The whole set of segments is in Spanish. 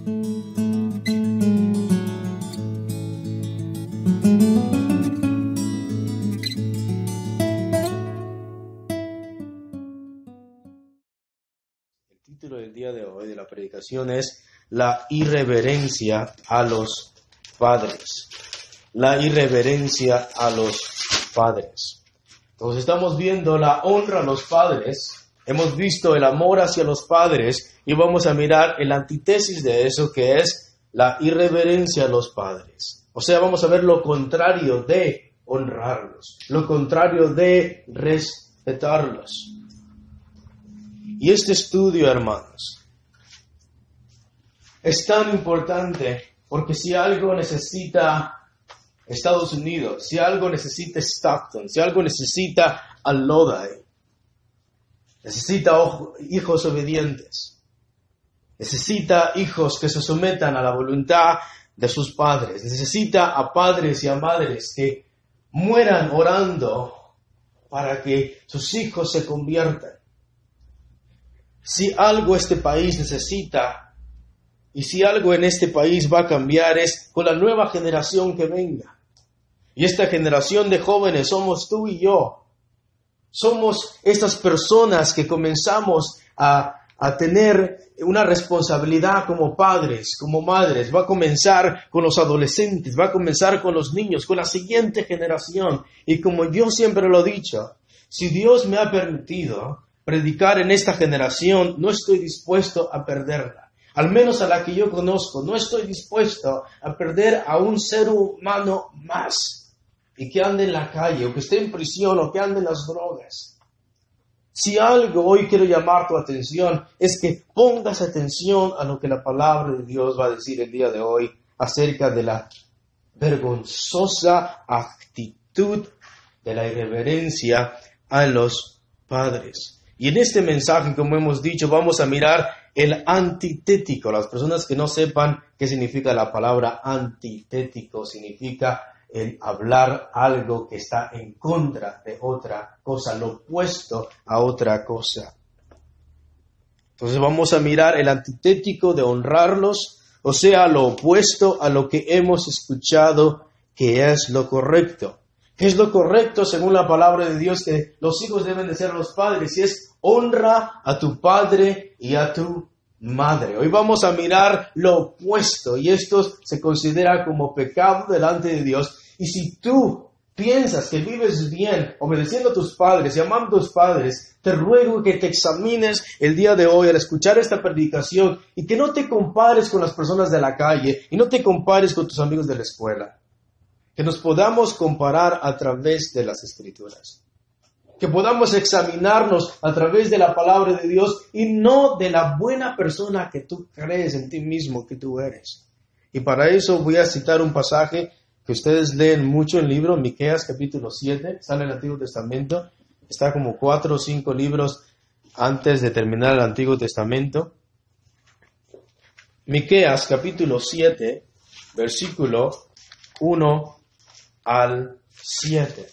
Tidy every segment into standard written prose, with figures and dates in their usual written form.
El título del día de hoy de la predicación es La irreverencia a los padres. La irreverencia a los padres. Entonces estamos viendo la honra a los padres, hemos visto el amor hacia los padres y vamos a mirar el antítesis de eso, que es la irreverencia a los padres. O sea, vamos a ver lo contrario de honrarlos, lo contrario de respetarlos. Y este estudio, hermanos, es tan importante porque si algo necesita Estados Unidos, si algo necesita Stockton, si algo necesita Lodi, necesita hijos obedientes, necesita hijos que se sometan a la voluntad de sus padres, necesita a padres y a madres que mueran orando para que sus hijos se conviertan. Si algo este país necesita y si algo en este país va a cambiar es con la nueva generación que venga. Y esta generación de jóvenes somos tú y yo. Somos estas personas que comenzamos a tener una responsabilidad como padres, como madres. Va a comenzar con los adolescentes, va a comenzar con los niños, con la siguiente generación. Y como yo siempre lo he dicho, si Dios me ha permitido predicar en esta generación, no estoy dispuesto a perderla. Al menos a la que yo conozco, no estoy dispuesto a perder a un ser humano más. Y que ande en la calle, o que esté en prisión, o que ande en las drogas. Si algo hoy quiero llamar tu atención, es que pongas atención a lo que la palabra de Dios va a decir el día de hoy acerca de la vergonzosa actitud de la irreverencia a los padres. Y en este mensaje, como hemos dicho, vamos a mirar el antitético. Las personas que no sepan qué significa la palabra antitético, significa el hablar algo que está en contra de otra cosa, lo opuesto a otra cosa. Entonces vamos a mirar el antitético de honrarlos, o sea, lo opuesto a lo que hemos escuchado que es lo correcto. ¿Qué es lo correcto según la palabra de Dios? Que los hijos deben de ser los padres, y es honra a tu padre y a tu madre. Hoy vamos a mirar lo opuesto, y esto se considera como pecado delante de Dios. Y si tú piensas que vives bien obedeciendo a tus padres y amando a tus padres, te ruego que te examines el día de hoy al escuchar esta predicación y que no te compares con las personas de la calle y no te compares con tus amigos de la escuela. Que nos podamos comparar a través de las Escrituras. Que podamos examinarnos a través de la palabra de Dios y no de la buena persona que tú crees en ti mismo que tú eres. Y para eso voy a citar un pasaje que ustedes leen mucho en el libro, Miqueas capítulo 7, sale en el Antiguo Testamento, está como 4 o 5 libros antes de terminar el Antiguo Testamento. Miqueas capítulo 7, versículo 1 al 7.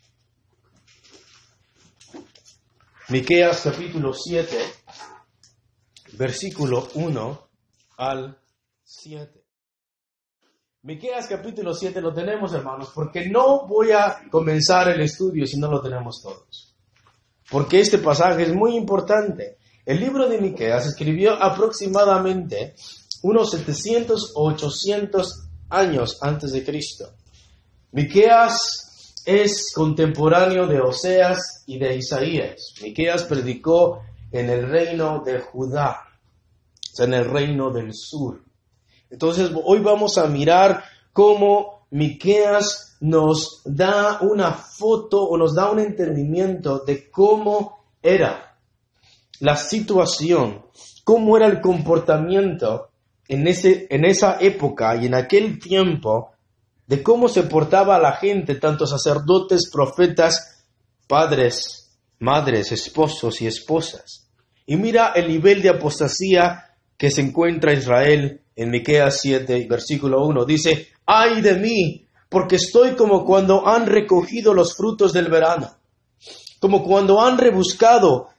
Miqueas capítulo 7, versículo 1 al 7. Miqueas capítulo 7 lo tenemos, hermanos, porque no voy a comenzar el estudio si no lo tenemos todos. Porque este pasaje es muy importante. El libro de Miqueas se escribió aproximadamente unos 700 o 800 años antes de Cristo. Miqueas es contemporáneo de Oseas y de Isaías. Miqueas predicó en el reino de Judá, o sea, en el reino del sur. Entonces, hoy vamos a mirar cómo Miqueas nos da una foto o nos da un entendimiento de cómo era la situación, cómo era el comportamiento en esa época y en aquel tiempo, de cómo se portaba la gente, tanto sacerdotes, profetas, padres, madres, esposos y esposas. Y mira el nivel de apostasía que se encuentra Israel en Miqueas 7, versículo 1. Dice, ¡ay de mí! Porque estoy como cuando han recogido los frutos del verano, como cuando han rebuscado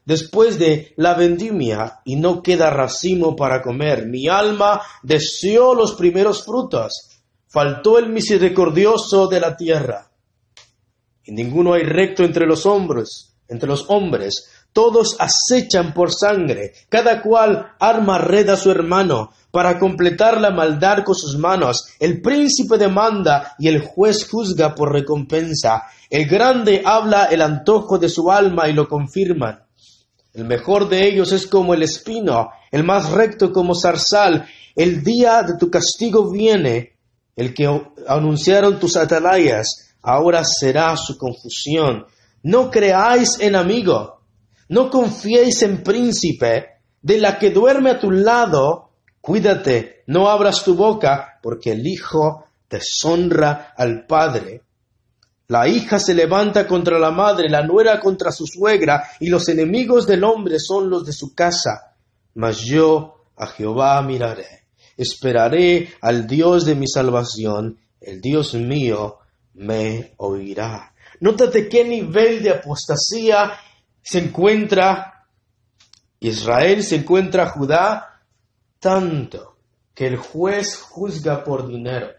después de la vendimia y no queda racimo para comer. Mi alma deseó los primeros frutos. Faltó el misericordioso de la tierra. Y ninguno hay recto entre los hombres. Todos acechan por sangre. Cada cual arma red a su hermano para completar la maldad con sus manos. El príncipe demanda y el juez juzga por recompensa. El grande habla el antojo de su alma y lo confirman. El mejor de ellos es como el espino, el más recto como zarzal. El día de tu castigo viene, el que anunciaron tus atalayas, ahora será su confusión. No creáis en amigo, no confiéis en príncipe, de la que duerme a tu lado, cuídate, no abras tu boca, porque el hijo deshonra al padre. La hija se levanta contra la madre, la nuera contra su suegra, y los enemigos del hombre son los de su casa. Mas yo a Jehová miraré, esperaré al Dios de mi salvación, el Dios mío me oirá. Nótate qué nivel de apostasía se encuentra Israel, se encuentra Judá, tanto que el juez juzga por dinero,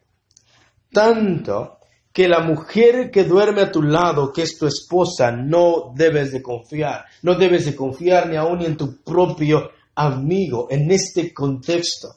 tanto que la mujer que duerme a tu lado, que es tu esposa, no debes de confiar. No debes de confiar ni aun en tu propio amigo en este contexto.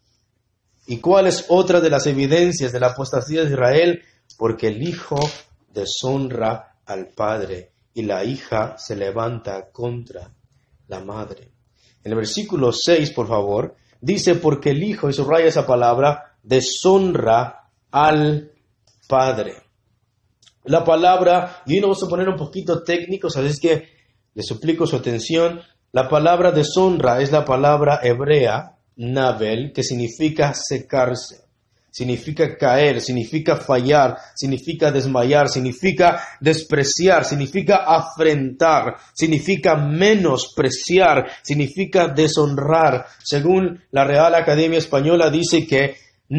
¿Y cuál es otra de las evidencias de la apostasía de Israel? Porque el hijo deshonra al padre y la hija se levanta contra la madre. En el versículo 6, por favor, dice, porque el hijo, y subraya esa palabra, deshonra al padre. La palabra, y hoy nos vamos a poner un poquito técnicos, así es que les suplico su atención. La palabra deshonra es la palabra hebrea, navel, que significa secarse, significa caer, significa fallar, significa desmayar, significa despreciar, significa afrentar, significa menospreciar, significa deshonrar. Según la Real Academia Española dice que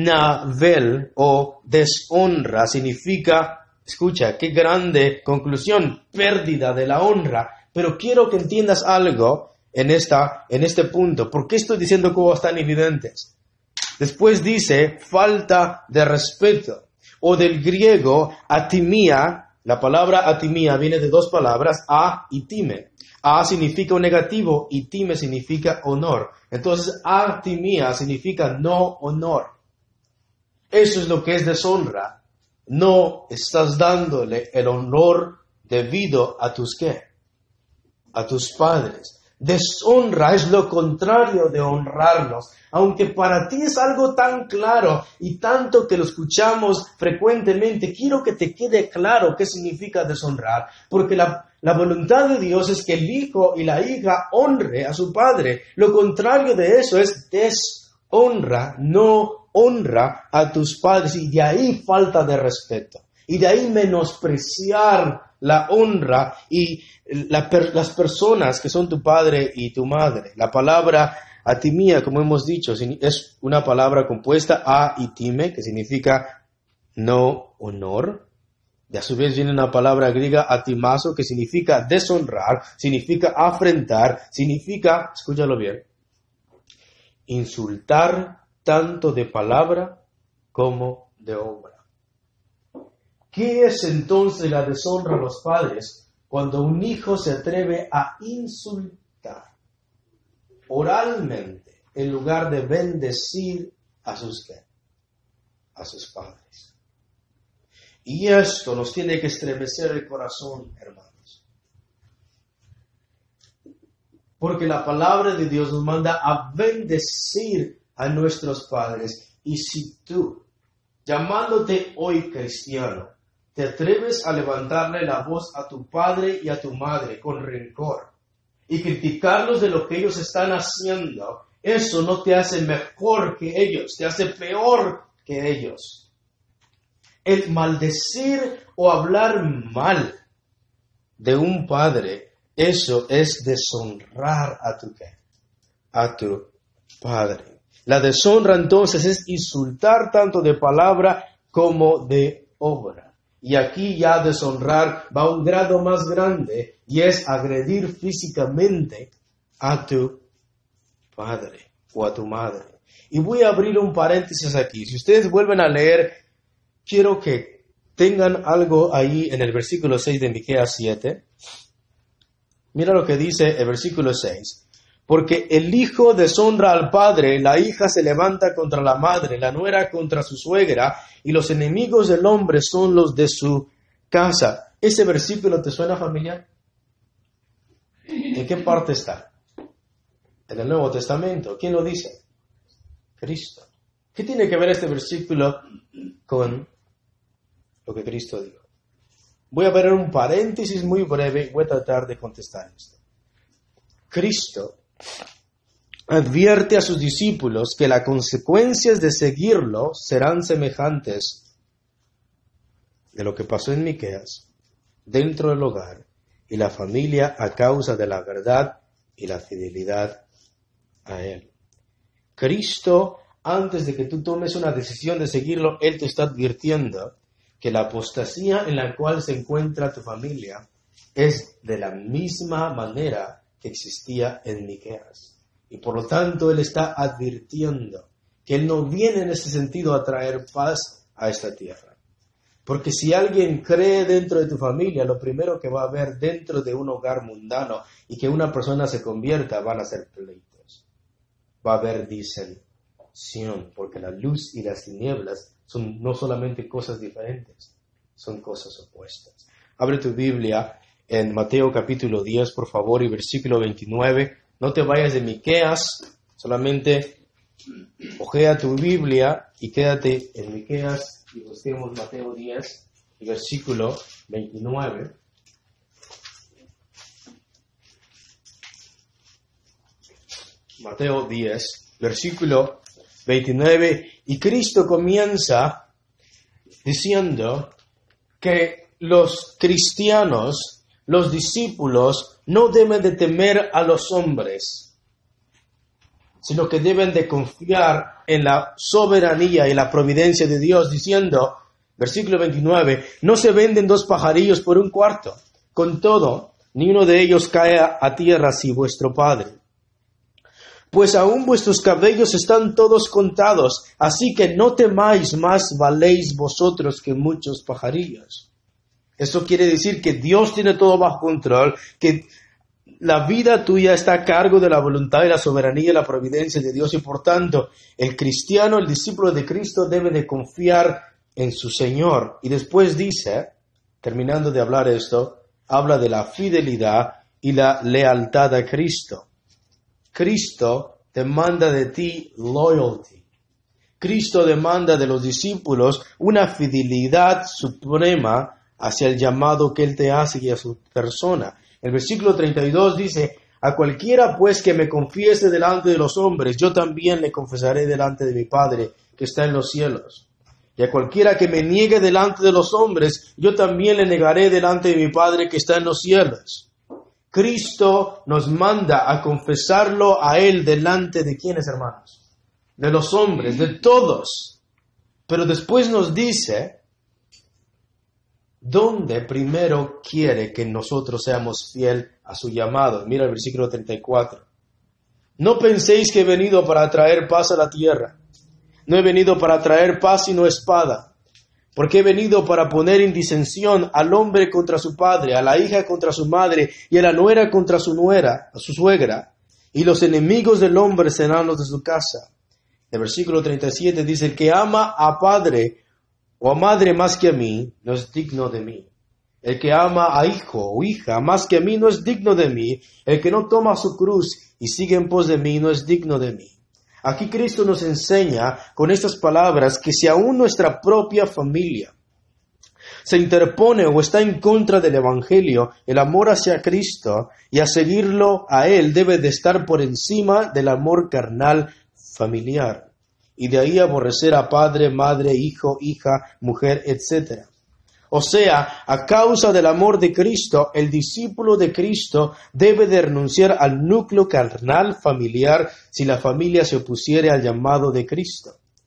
navel o deshonra significa, escucha, qué grande conclusión, pérdida de la honra. Pero quiero que entiendas algo en este punto. ¿Por qué estoy diciendo cosas tan evidentes? Después dice falta de respeto, o del griego atimia. La palabra atimia viene de dos palabras, a y time. A significa un negativo y time significa honor. Entonces atimia significa no honor. Eso es lo que es deshonra. No estás dándole el honor debido a tus ¿qué? A tus padres. Deshonra es lo contrario de honrarlos. Aunque para ti es algo tan claro y tanto que lo escuchamos frecuentemente, quiero que te quede claro qué significa deshonrar. Porque la voluntad de Dios es que el hijo y la hija honre a su padre. Lo contrario de eso es deshonra, no honra a tus padres, y de ahí falta de respeto, y de ahí menospreciar la honra y las personas que son tu padre y tu madre. La palabra atimia, como hemos dicho, es una palabra compuesta a y time, que significa no honor. Y a su vez viene una palabra griega atimazo, que significa deshonrar, significa afrentar, significa, escúchalo bien, insultar tanto de palabra como de obra. ¿Qué es entonces la deshonra a los padres? Cuando un hijo se atreve a insultar oralmente en lugar de bendecir a sus padres. Y esto nos tiene que estremecer el corazón, hermanos. Porque la palabra de Dios nos manda a bendecir a nuestros padres. Y si tú, llamándote hoy cristiano, te atreves a levantarle la voz a tu padre y a tu madre con rencor y criticarlos de lo que ellos están haciendo, eso no te hace mejor que ellos, te hace peor que ellos. El maldecir o hablar mal de un padre, eso es deshonrar a tu padre. La deshonra entonces es insultar tanto de palabra como de obra. Y aquí ya deshonrar va a un grado más grande y es agredir físicamente a tu padre o a tu madre. Y voy a abrir un paréntesis aquí. Si ustedes vuelven a leer, quiero que tengan algo ahí en el versículo 6 de Miqueas 7. Mira lo que dice el versículo 6. Porque el hijo deshonra al padre, la hija se levanta contra la madre, la nuera contra su suegra, y los enemigos del hombre son los de su casa. ¿Ese versículo te suena familiar? ¿En qué parte está? En el Nuevo Testamento. ¿Quién lo dice? Cristo. ¿Qué tiene que ver este versículo con lo que Cristo dijo? Voy a ver un paréntesis muy breve y voy a tratar de contestar esto. Cristo advierte a sus discípulos que las consecuencias de seguirlo serán semejantes de lo que pasó en Miqueas, dentro del hogar y la familia a causa de la verdad y la fidelidad a Él. Cristo, antes de que tú tomes una decisión de seguirlo, Él te está advirtiendo que la apostasía en la cual se encuentra tu familia es de la misma manera que existía en Miqueas. Y por lo tanto, Él está advirtiendo que Él no viene en ese sentido a traer paz a esta tierra. Porque si alguien cree dentro de tu familia, lo primero que va a haber dentro de un hogar mundano y que una persona se convierta, van a ser pleitos. Va a haber disensión, porque la luz y las tinieblas son no solamente cosas diferentes, son cosas opuestas. Abre tu Biblia en Mateo capítulo 10, por favor, y versículo 29. No te vayas de Miqueas, solamente ojea tu Biblia y quédate en Miqueas y busquemos Mateo 10, y versículo 29. Mateo 10, versículo 29, y Cristo comienza diciendo que los cristianos, los discípulos, no deben de temer a los hombres, sino que deben de confiar en la soberanía y la providencia de Dios, diciendo, versículo 29, no se venden 2 pajarillos por 1 cuarto, con todo, ni uno de ellos cae a tierra si vuestro Padre. Pues aún vuestros cabellos están todos contados, así que no temáis, más valéis vosotros que muchos pajarillos. Eso quiere decir que Dios tiene todo bajo control, que la vida tuya está a cargo de la voluntad y la soberanía y la providencia de Dios, y por tanto, el cristiano, el discípulo de Cristo, debe de confiar en su Señor. Y después dice, terminando de hablar esto, habla de la fidelidad y la lealtad a Cristo. Cristo demanda de ti loyalty. Cristo demanda de los discípulos una fidelidad suprema hacia el llamado que Él te hace y a su persona. El versículo 32 dice, a cualquiera pues que me confiese delante de los hombres, yo también le confesaré delante de mi Padre que está en los cielos. Y a cualquiera que me niegue delante de los hombres, yo también le negaré delante de mi Padre que está en los cielos. Cristo nos manda a confesarlo a Él delante de ¿quiénes, hermanos? De los hombres, de todos. Pero después nos dice, ¿dónde primero quiere que nosotros seamos fiel a su llamado? Mira el versículo 34. No penséis que he venido para traer paz a la tierra. No he venido para traer paz sino espada. Porque he venido para poner en disensión al hombre contra su padre, a la hija contra su madre, y a la nuera contra su nuera, a su suegra. Y los enemigos del hombre serán los de su casa. El versículo 37 dice, el que ama a padre o a madre más que a mí, no es digno de mí. El que ama a hijo o hija más que a mí, no es digno de mí. El que no toma su cruz y sigue en pos de mí, no es digno de mí. Aquí Cristo nos enseña con estas palabras que si aún nuestra propia familia se interpone o está en contra del Evangelio, el amor hacia Cristo y a seguirlo a Él debe de estar por encima del amor carnal familiar. Y de ahí aborrecer a padre, madre, hijo, hija, mujer, etc. O sea, a causa del amor de Cristo, el discípulo de Cristo debe de renunciar al núcleo carnal familiar si la familia se opusiere al llamado de Cristo.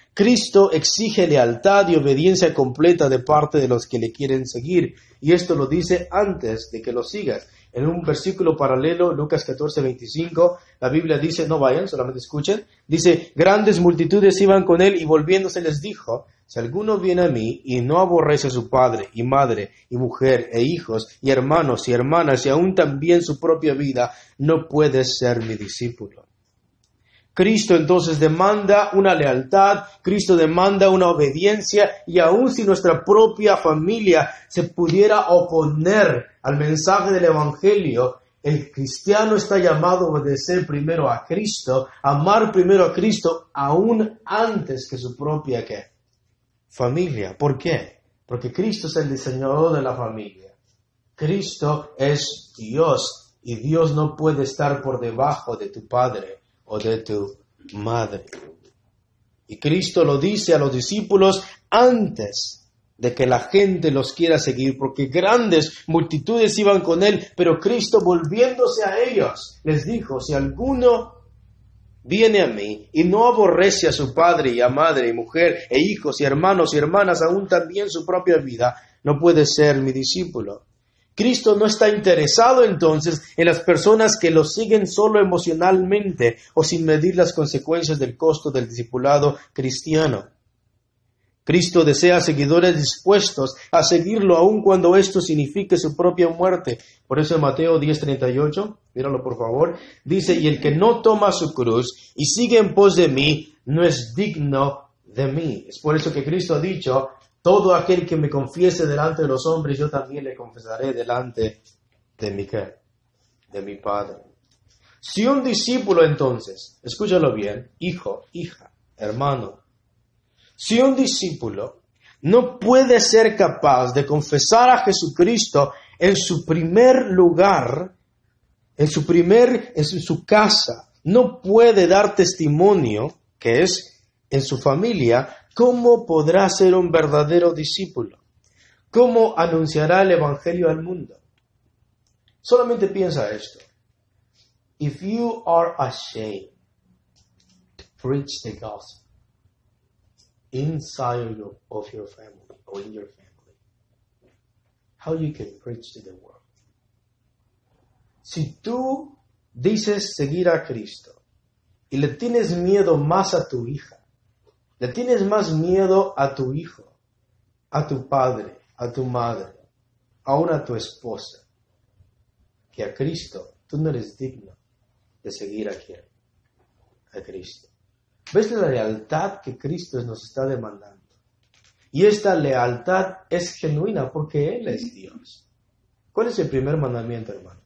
Cristo exige lealtad y obediencia completa de parte de los que le quieren seguir. Y esto lo dice antes de que lo sigas. En un versículo paralelo, Lucas 14:25, la Biblia dice, no vayan, solamente escuchen. Dice, grandes multitudes iban con él y volviéndose les dijo, si alguno viene a mí y no aborrece a su padre y madre y mujer e hijos y hermanos y hermanas y aún también su propia vida, no puede ser mi discípulo. Cristo entonces demanda una lealtad, Cristo demanda una obediencia, y aun si nuestra propia familia se pudiera oponer al mensaje del Evangelio, el cristiano está llamado a obedecer primero a Cristo, amar primero a Cristo, aún antes que su propia familia. ¿Por qué? Porque Cristo es el diseñador de la familia. Cristo es Dios, y Dios no puede estar por debajo de tu padre o de tu madre. Y Cristo lo dice a los discípulos antes de que la gente los quiera seguir, porque grandes multitudes iban con él, pero Cristo, volviéndose a ellos, les dijo, si alguno viene a mí y no aborrece a su padre y a madre y mujer e hijos y hermanos y hermanas, aún también su propia vida, no puede ser mi discípulo. Cristo no está interesado entonces en las personas que lo siguen solo emocionalmente o sin medir las consecuencias del costo del discipulado cristiano. Cristo desea seguidores dispuestos a seguirlo aun cuando esto signifique su propia muerte. Por eso en Mateo 10:38, míralo por favor, dice, y el que no toma su cruz y sigue en pos de mí, no es digno de mí. Es por eso que Cristo ha dicho, todo aquel que me confiese delante de los hombres, yo también le confesaré delante de mi Padre. Si un discípulo entonces, escúchalo bien, hijo, hija, hermano, si un discípulo no puede ser capaz de confesar a Jesucristo en su primer lugar, en su casa, no puede dar testimonio, que es en su familia, ¿cómo podrá ser un verdadero discípulo? ¿Cómo anunciará el Evangelio al mundo? Solamente piensa esto. If you are ashamed to preach the gospel inside of your family or in your family, how you can preach to the world? Si tú dices seguir a Cristo y le tienes miedo más a tu hija, le tienes más miedo a tu hijo, a tu padre, a tu madre, aún a tu esposa, que a Cristo, tú no eres digno de seguir a quién, a Cristo. ¿Ves la lealtad que Cristo nos está demandando? Y esta lealtad es genuina porque Él es Dios. ¿Cuál es el primer mandamiento, hermanos?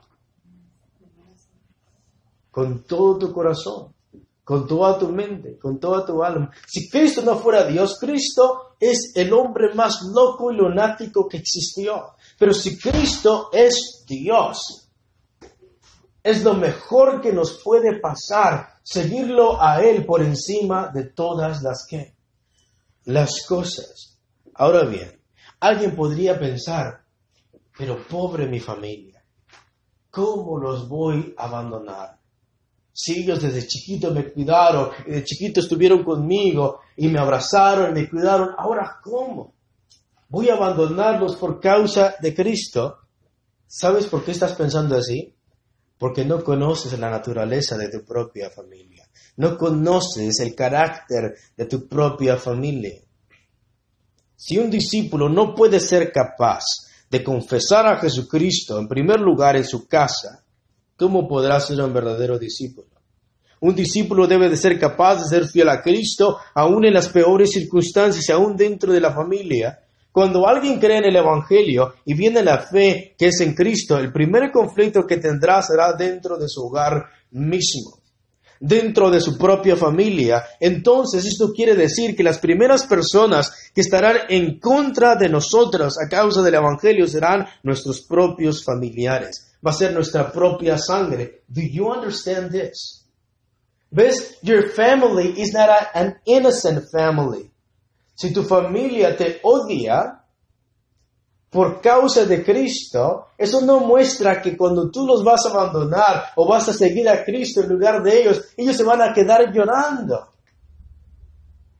Con todo tu corazón, con toda tu mente, con toda tu alma. Si Cristo no fuera Dios, Cristo es el hombre más loco y lunático que existió. Pero si Cristo es Dios, es lo mejor que nos puede pasar, seguirlo a Él por encima de todas las cosas. Ahora bien, alguien podría pensar, pero pobre mi familia, ¿cómo los voy a abandonar? Si ellos desde chiquito me cuidaron, y de chiquito estuvieron conmigo, y me abrazaron, y me cuidaron, ¿ahora cómo? ¿Voy a abandonarlos por causa de Cristo? ¿Sabes por qué estás pensando así? Porque no conoces la naturaleza de tu propia familia. No conoces el carácter de tu propia familia. Si un discípulo no puede ser capaz de confesar a Jesucristo en primer lugar en su casa, ¿cómo podrá ser un verdadero discípulo? Un discípulo debe de ser capaz de ser fiel a Cristo, aún en las peores circunstancias, aún dentro de la familia. Cuando alguien cree en el Evangelio y viene la fe que es en Cristo, el primer conflicto que tendrá será dentro de su hogar mismo, dentro de su propia familia. Entonces esto quiere decir que las primeras personas que estarán en contra de nosotros a causa del Evangelio serán nuestros propios familiares. Va a ser nuestra propia sangre. Do you understand this? ¿Ves? Your family is not an innocent family. Si tu familia te odia por causa de Cristo, eso no muestra que cuando tú los vas a abandonar o vas a seguir a Cristo en lugar de ellos se van a quedar llorando.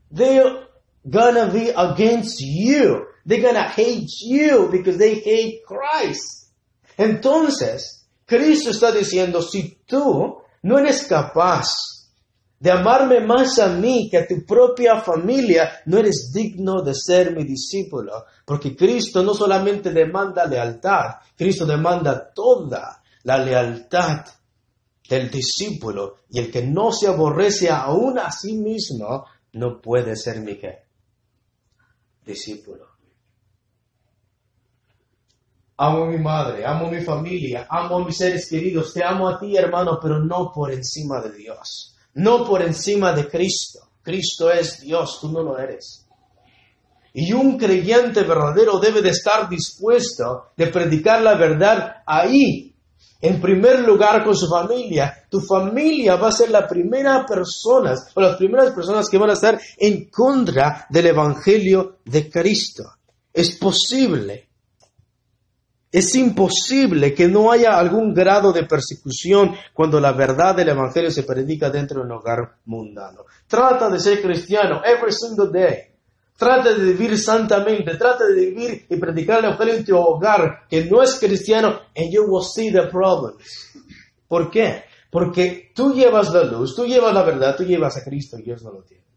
they're gonna be against you. They're gonna hate you because they hate Christ. Entonces, Cristo está diciendo, si tú no eres capaz de amarme más a mí que a tu propia familia, no eres digno de ser mi discípulo. Porque Cristo no solamente demanda lealtad, Cristo demanda toda la lealtad del discípulo. Y el que no se aborrece aún a sí mismo, no puede ser mi ¿qué? Discípulo. Amo a mi madre, amo a mi familia, amo a mis seres queridos, te amo a ti, hermano, pero no por encima de Dios. No por encima de Cristo. Cristo es Dios, tú no lo eres. Y un creyente verdadero debe de estar dispuesto de predicar la verdad ahí, en primer lugar con su familia. Tu familia va a ser la primera persona, o las primeras personas que van a estar en contra del Evangelio de Cristo. Es posible. Es imposible que no haya algún grado de persecución cuando la verdad del Evangelio se predica dentro de un hogar mundano. Trata de ser cristiano every single day. Trata de vivir santamente. Trata de vivir y predicar el Evangelio en tu hogar que no es cristiano, and you will see the problems. ¿Por qué? Porque tú llevas la luz, tú llevas la verdad, tú llevas a Cristo y Dios no lo tiene.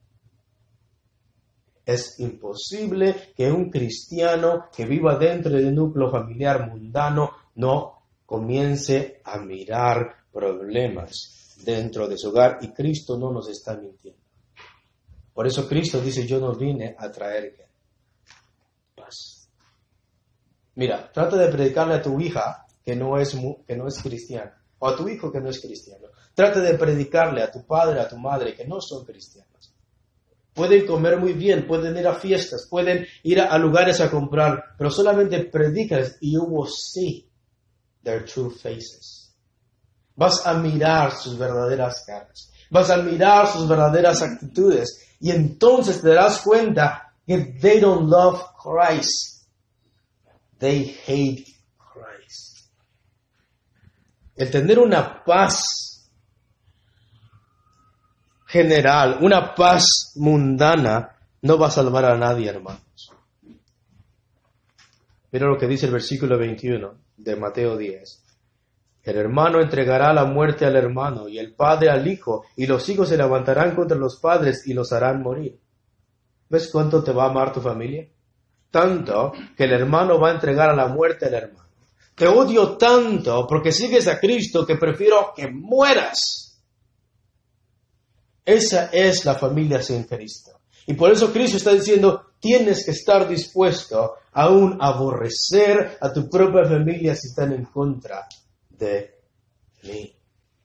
Es imposible que un cristiano que viva dentro de un núcleo familiar mundano no comience a mirar problemas dentro de su hogar, y Cristo no nos está mintiendo. Por eso Cristo dice, yo no vine a traer paz. Mira, trata de predicarle a tu hija que no es cristiana, o a tu hijo que no es cristiano. Trata de predicarle a tu padre, a tu madre que no son cristianos. Pueden comer muy bien, pueden ir a fiestas, pueden ir a lugares a comprar, pero solamente predicas y you will see their true faces. Vas a mirar sus verdaderas caras, vas a mirar sus verdaderas actitudes, y entonces te darás cuenta que they don't love Christ, they hate Christ. El tener una paz general, una paz mundana, no va a salvar a nadie, hermanos. Mira lo que dice el versículo 21 de Mateo 10. El hermano entregará la muerte al hermano, y el padre al hijo, y los hijos se levantarán contra los padres y los harán morir. ¿Ves cuánto te va a amar tu familia? Tanto que el hermano va a entregar a la muerte al hermano. Te odio tanto porque sigues a Cristo que prefiero que mueras. Esa es la familia sin Cristo. Y por eso Cristo está diciendo, tienes que estar dispuesto a aún aborrecer a tu propia familia si están en contra de mí.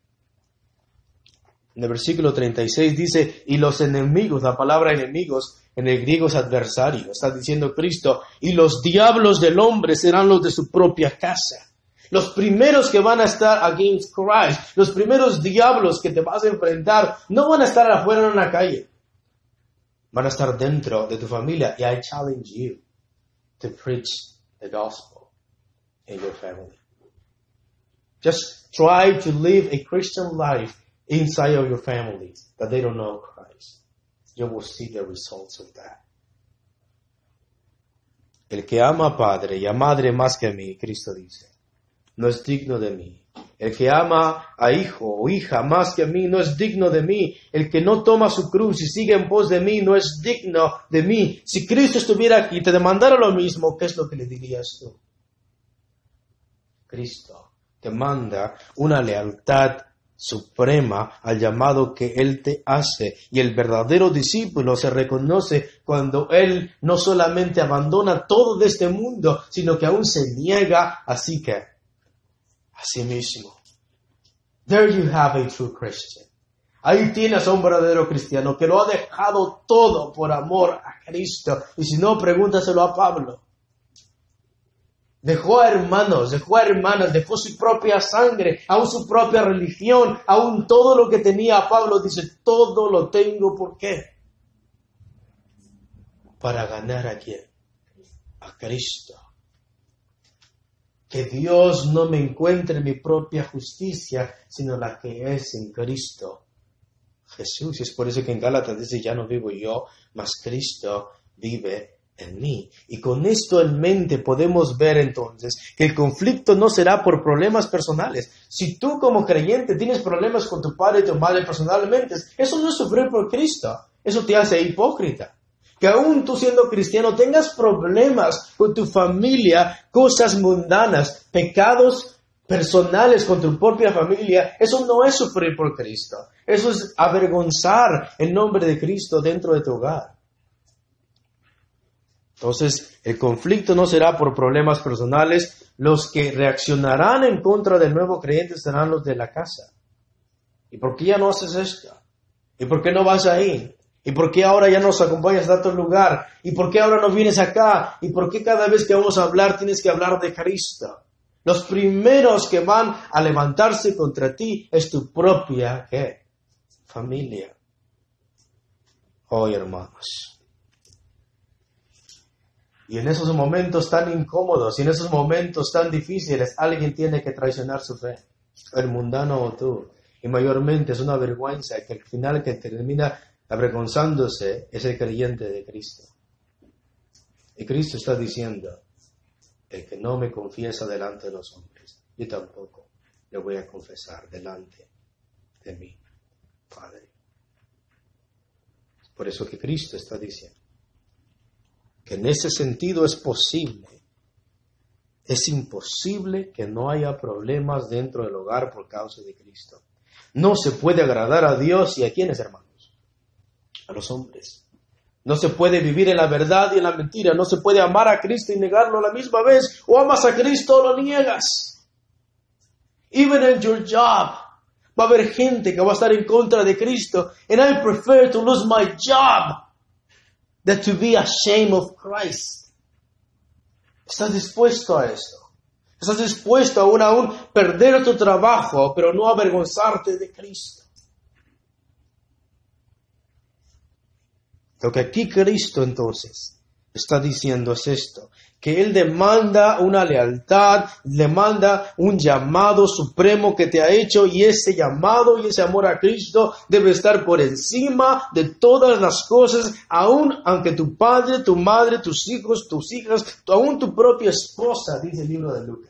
En el versículo 36 dice, y los enemigos, la palabra enemigos en el griego es adversario. Está diciendo Cristo, y los diablos del hombre serán los de su propia casa. Los primeros que van a estar against Christ, los primeros diablos que te vas a enfrentar, no van a estar afuera en una calle. Van a estar dentro de tu familia. Y I challenge you to preach the gospel in your family. Just try to live a Christian life inside of your family that they don't know Christ. You will see the results of that. El que ama a padre y a madre más que a mí, Cristo dice, no es digno de mí. El que ama a hijo o hija más que a mí no es digno de mí. El que no toma su cruz y sigue en pos de mí no es digno de mí. Si Cristo estuviera aquí y te demandara lo mismo, ¿qué es lo que le dirías tú? Cristo te manda una lealtad suprema al llamado que Él te hace. Y el verdadero discípulo se reconoce cuando Él no solamente abandona todo de este mundo, sino que aún se niega así que a sí mismo. There you have a true Christian. Ahí tienes a un verdadero cristiano que lo ha dejado todo por amor a Cristo. Y si no, pregúntaselo a Pablo. Dejó a hermanos, dejó a hermanas, dejó su propia sangre, aún su propia religión, aún todo lo que tenía. Pablo dice, todo lo tengo, ¿por qué? Para ganar a ¿quién? A Cristo. Que Dios no me encuentre en mi propia justicia, sino la que es en Cristo Jesús. Y es por eso que en Gálatas dice, ya no vivo yo, mas Cristo vive en mí. Y con esto en mente podemos ver entonces que el conflicto no será por problemas personales. Si tú como creyente tienes problemas con tu padre y tu madre personalmente, eso no es sufrir por Cristo. Eso te hace hipócrita. Que aún tú siendo cristiano tengas problemas con tu familia, cosas mundanas, pecados personales con tu propia familia, eso no es sufrir por Cristo. Eso es avergonzar el nombre de Cristo dentro de tu hogar. Entonces, el conflicto no será por problemas personales. Los que reaccionarán en contra del nuevo creyente serán los de la casa. ¿Y por qué ya no haces esto? ¿Y por qué no vas ahí? ¿Y por qué ahora ya nos acompañas a otro lugar? ¿Y por qué ahora no vienes acá? ¿Y por qué cada vez que vamos a hablar tienes que hablar de Cristo? Los primeros que van a levantarse contra ti es tu propia, ¿qué? Familia. Oh, hermanos. Y en esos momentos tan incómodos y en esos momentos tan difíciles, alguien tiene que traicionar su fe. El mundano o tú. Y mayormente es una vergüenza que al final que termina avergonzándose es el creyente de Cristo. Y Cristo está diciendo, el que no me confiesa delante de los hombres, yo tampoco le voy a confesar delante de mi Padre. Por eso que Cristo está diciendo que en ese sentido es imposible que no haya problemas dentro del hogar por causa de Cristo. No se puede agradar a Dios y a quiénes, hermanos, a los hombres. No se puede vivir en la verdad y en la mentira. No se puede amar a Cristo y negarlo a la misma vez. O amas a Cristo o lo niegas. Even in your job, va a haber gente que va a estar en contra de Cristo. And I prefer to lose my job than to be ashamed of Christ. ¿Estás dispuesto a esto? ¿Estás dispuesto aún perder tu trabajo, pero no avergonzarte de Cristo? Lo que aquí Cristo entonces está diciendo es esto, que Él demanda una lealtad, demanda un llamado supremo que te ha hecho y ese llamado y ese amor a Cristo debe estar por encima de todas las cosas, aunque tu padre, tu madre, tus hijos, tus hijas, aún tu propia esposa, dice el libro de Lucas.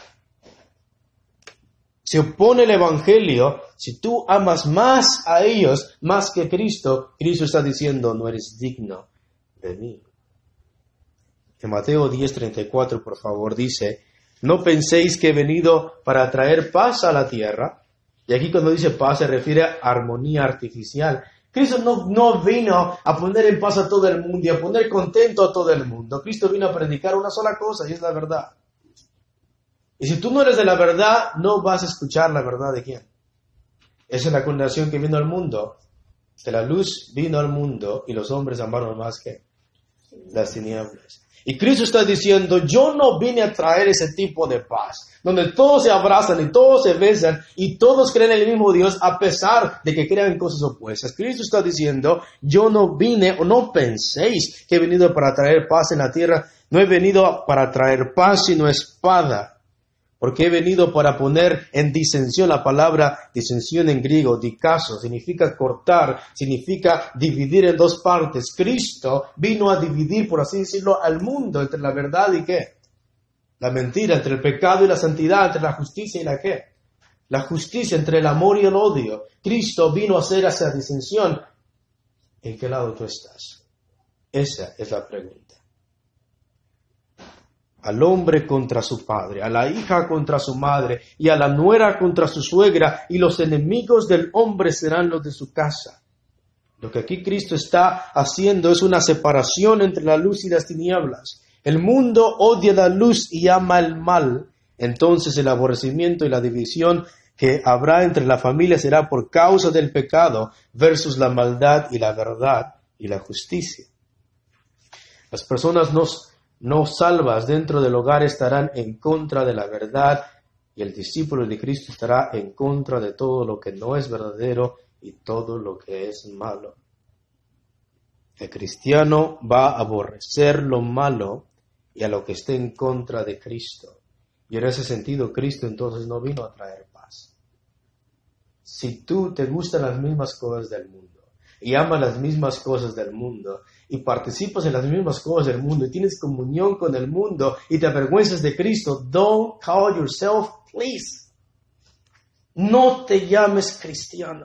Se opone el Evangelio, si tú amas más a ellos, más que Cristo, Cristo está diciendo, no eres digno de mí. En Mateo 10:34, por favor, dice, no penséis que he venido para traer paz a la tierra. Y aquí cuando dice paz se refiere a armonía artificial. Cristo no vino a poner en paz a todo el mundo y a poner contento a todo el mundo. Cristo vino a predicar una sola cosa y es la verdad. Y si tú no eres de la verdad, no vas a escuchar la verdad de quién. Esa es la condenación que vino al mundo. Que la luz vino al mundo y los hombres amaron más que las tinieblas. Y Cristo está diciendo, yo no vine a traer ese tipo de paz, donde todos se abrazan y todos se besan y todos creen en el mismo Dios a pesar de que crean en cosas opuestas. Cristo está diciendo, yo no vine o no penséis que he venido para traer paz en la tierra. No he venido para traer paz sino espada. Porque he venido para poner en disensión. La palabra disensión en griego, dikazo, significa cortar, significa dividir en dos partes. Cristo vino a dividir, por así decirlo, al mundo entre la verdad y ¿qué? La mentira, entre el pecado y la santidad, entre la justicia y la ¿qué? La justicia, entre el amor y el odio. Cristo vino a hacer esa disensión. ¿En qué lado tú estás? Esa es la pregunta. Al hombre contra su padre, a la hija contra su madre, y a la nuera contra su suegra, y los enemigos del hombre serán los de su casa. Lo que aquí Cristo está haciendo es una separación entre la luz y las tinieblas. El mundo odia la luz y ama el mal. Entonces el aborrecimiento y la división que habrá entre la familia será por causa del pecado versus la maldad y la verdad y la justicia. Las personas no salvas dentro del hogar estarán en contra de la verdad y el discípulo de Cristo estará en contra de todo lo que no es verdadero y todo lo que es malo. El cristiano va a aborrecer lo malo y a lo que esté en contra de Cristo. Y en ese sentido Cristo entonces no vino a traer paz, si tú te gustan las mismas cosas del mundo y amas las mismas cosas del mundo y participas en las mismas cosas del mundo y tienes comunión con el mundo y te avergüenzas de Cristo, don't call yourself, please. No te llames cristiano.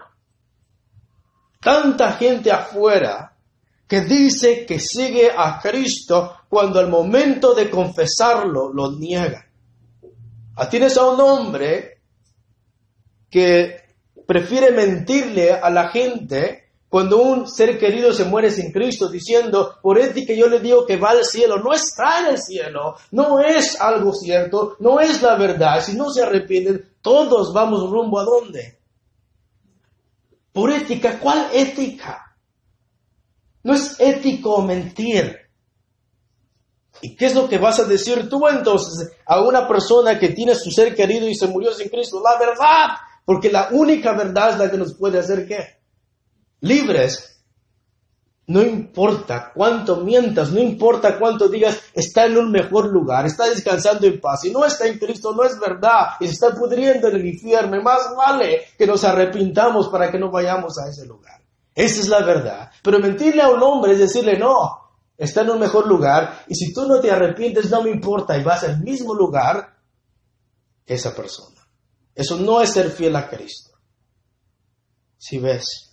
Tanta gente afuera que dice que sigue a Cristo cuando al momento de confesarlo lo niega. Tienes a un hombre que prefiere mentirle a la gente cuando un ser querido se muere sin Cristo, diciendo, por ética yo le digo que va al cielo. No está en el cielo, no es algo cierto, no es la verdad. Si no se arrepienten, todos vamos rumbo a ¿dónde? Por ética. ¿Cuál ética? No es ético mentir. ¿Y qué es lo que vas a decir tú entonces a una persona que tiene su ser querido y se murió sin Cristo? La verdad, porque la única verdad es la que nos puede hacer ¿qué? Libres. No importa cuánto mientas, no importa cuánto digas, está en un mejor lugar, está descansando en paz. Si no está en Cristo, no es verdad y se está pudriendo en el infierno. Más vale que nos arrepintamos para que no vayamos a ese lugar. Esa es la verdad. Pero mentirle a un hombre es decirle, no, está en un mejor lugar y si tú no te arrepientes, no me importa y vas al mismo lugar que esa persona. Eso no es ser fiel a Cristo. Si ves,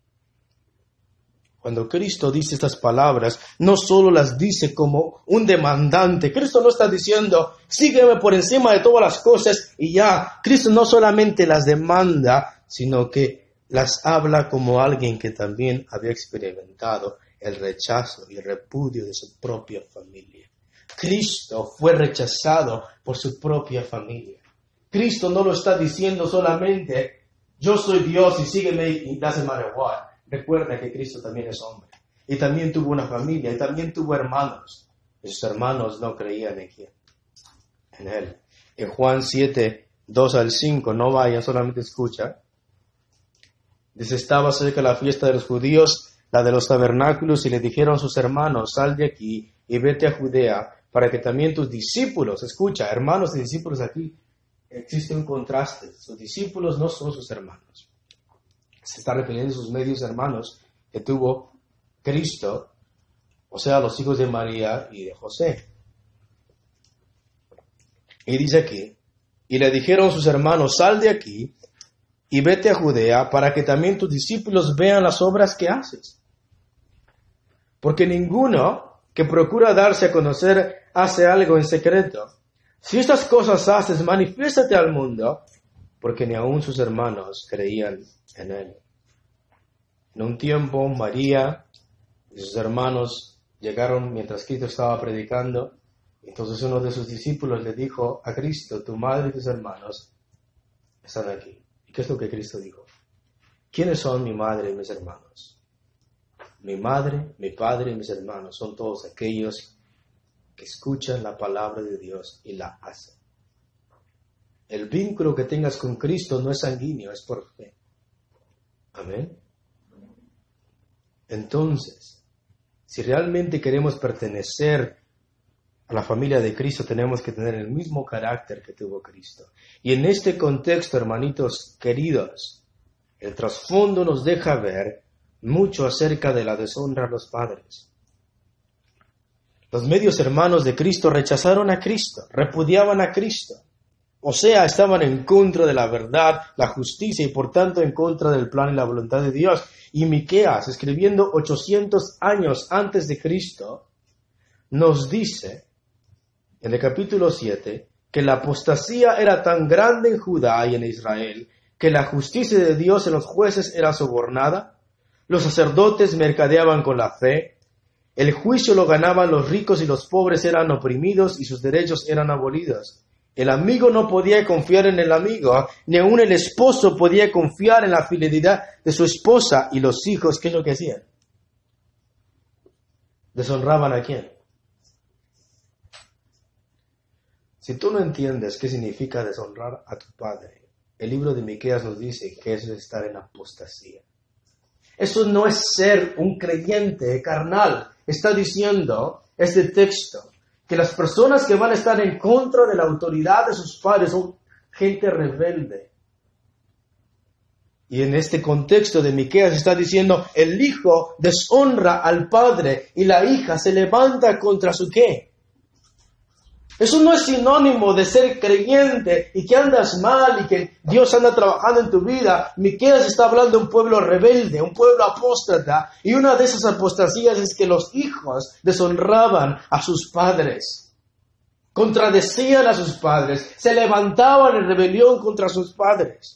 cuando Cristo dice estas palabras, no solo las dice como un demandante. Cristo no está diciendo, sígueme por encima de todas las cosas y ya. Cristo no solamente las demanda, sino que las habla como alguien que también había experimentado el rechazo y el repudio de su propia familia. Cristo fue rechazado por su propia familia. Cristo no lo está diciendo solamente, yo soy Dios y sígueme y doesn't matter what. Recuerda que Cristo también es hombre. Y también tuvo una familia. Y también tuvo hermanos. Y sus hermanos no creían en quién. En Él. En Juan 7, 2 al 5. No vaya, solamente escucha. Dice, estaba cerca la fiesta de los judíos, la de los tabernáculos, y le dijeron a sus hermanos, sal de aquí y vete a Judea, para que también tus discípulos, escucha, hermanos y discípulos aquí, existe un contraste. Sus discípulos no son sus hermanos. Se está refiriendo a sus medios hermanos que tuvo Cristo, o sea, los hijos de María y de José. Y dice aquí, y le dijeron sus hermanos, sal de aquí y vete a Judea para que también tus discípulos vean las obras que haces. Porque ninguno que procura darse a conocer hace algo en secreto. Si estas cosas haces, manifiéstate al mundo, porque ni aun sus hermanos creían en él. En un tiempo, María y sus hermanos llegaron mientras Cristo estaba predicando. Entonces uno de sus discípulos le dijo a Cristo, tu madre y tus hermanos están aquí. ¿Y qué es lo que Cristo dijo? ¿Quiénes son mi madre y mis hermanos? Mi madre, mi padre y mis hermanos son todos aquellos que escuchan la palabra de Dios y la hacen. El vínculo que tengas con Cristo no es sanguíneo, es por fe. Amén. Entonces, si realmente queremos pertenecer a la familia de Cristo, tenemos que tener el mismo carácter que tuvo Cristo. Y en este contexto, hermanitos queridos, el trasfondo nos deja ver mucho acerca de la deshonra a los padres. Los medios hermanos de Cristo rechazaron a Cristo, repudiaban a Cristo. O sea, estaban en contra de la verdad, la justicia y por tanto en contra del plan y la voluntad de Dios. Y Miqueas, escribiendo 800 años antes de Cristo, nos dice en el capítulo 7 que la apostasía era tan grande en Judá y en Israel que la justicia de Dios en los jueces era sobornada, los sacerdotes mercadeaban con la fe, el juicio lo ganaban los ricos y los pobres eran oprimidos y sus derechos eran abolidos. El amigo no podía confiar en el amigo, ni aun el esposo podía confiar en la fidelidad de su esposa. Y los hijos, ¿qué es lo que hacían? ¿Deshonraban a quién? Si tú no entiendes qué significa deshonrar a tu padre, el libro de Miqueas nos dice que eso es estar en apostasía. Eso no es ser un creyente carnal. Está diciendo este texto que las personas que van a estar en contra de la autoridad de sus padres son gente rebelde. Y en este contexto de Miqueas está diciendo, el hijo deshonra al padre y la hija se levanta contra su ¿qué? Eso no es sinónimo de ser creyente y que andas mal y que Dios anda trabajando en tu vida. Miqueas está hablando de un pueblo rebelde, un pueblo apóstata. Y una de esas apostasías es que los hijos deshonraban a sus padres. Contradecían a sus padres. Se levantaban en rebelión contra sus padres.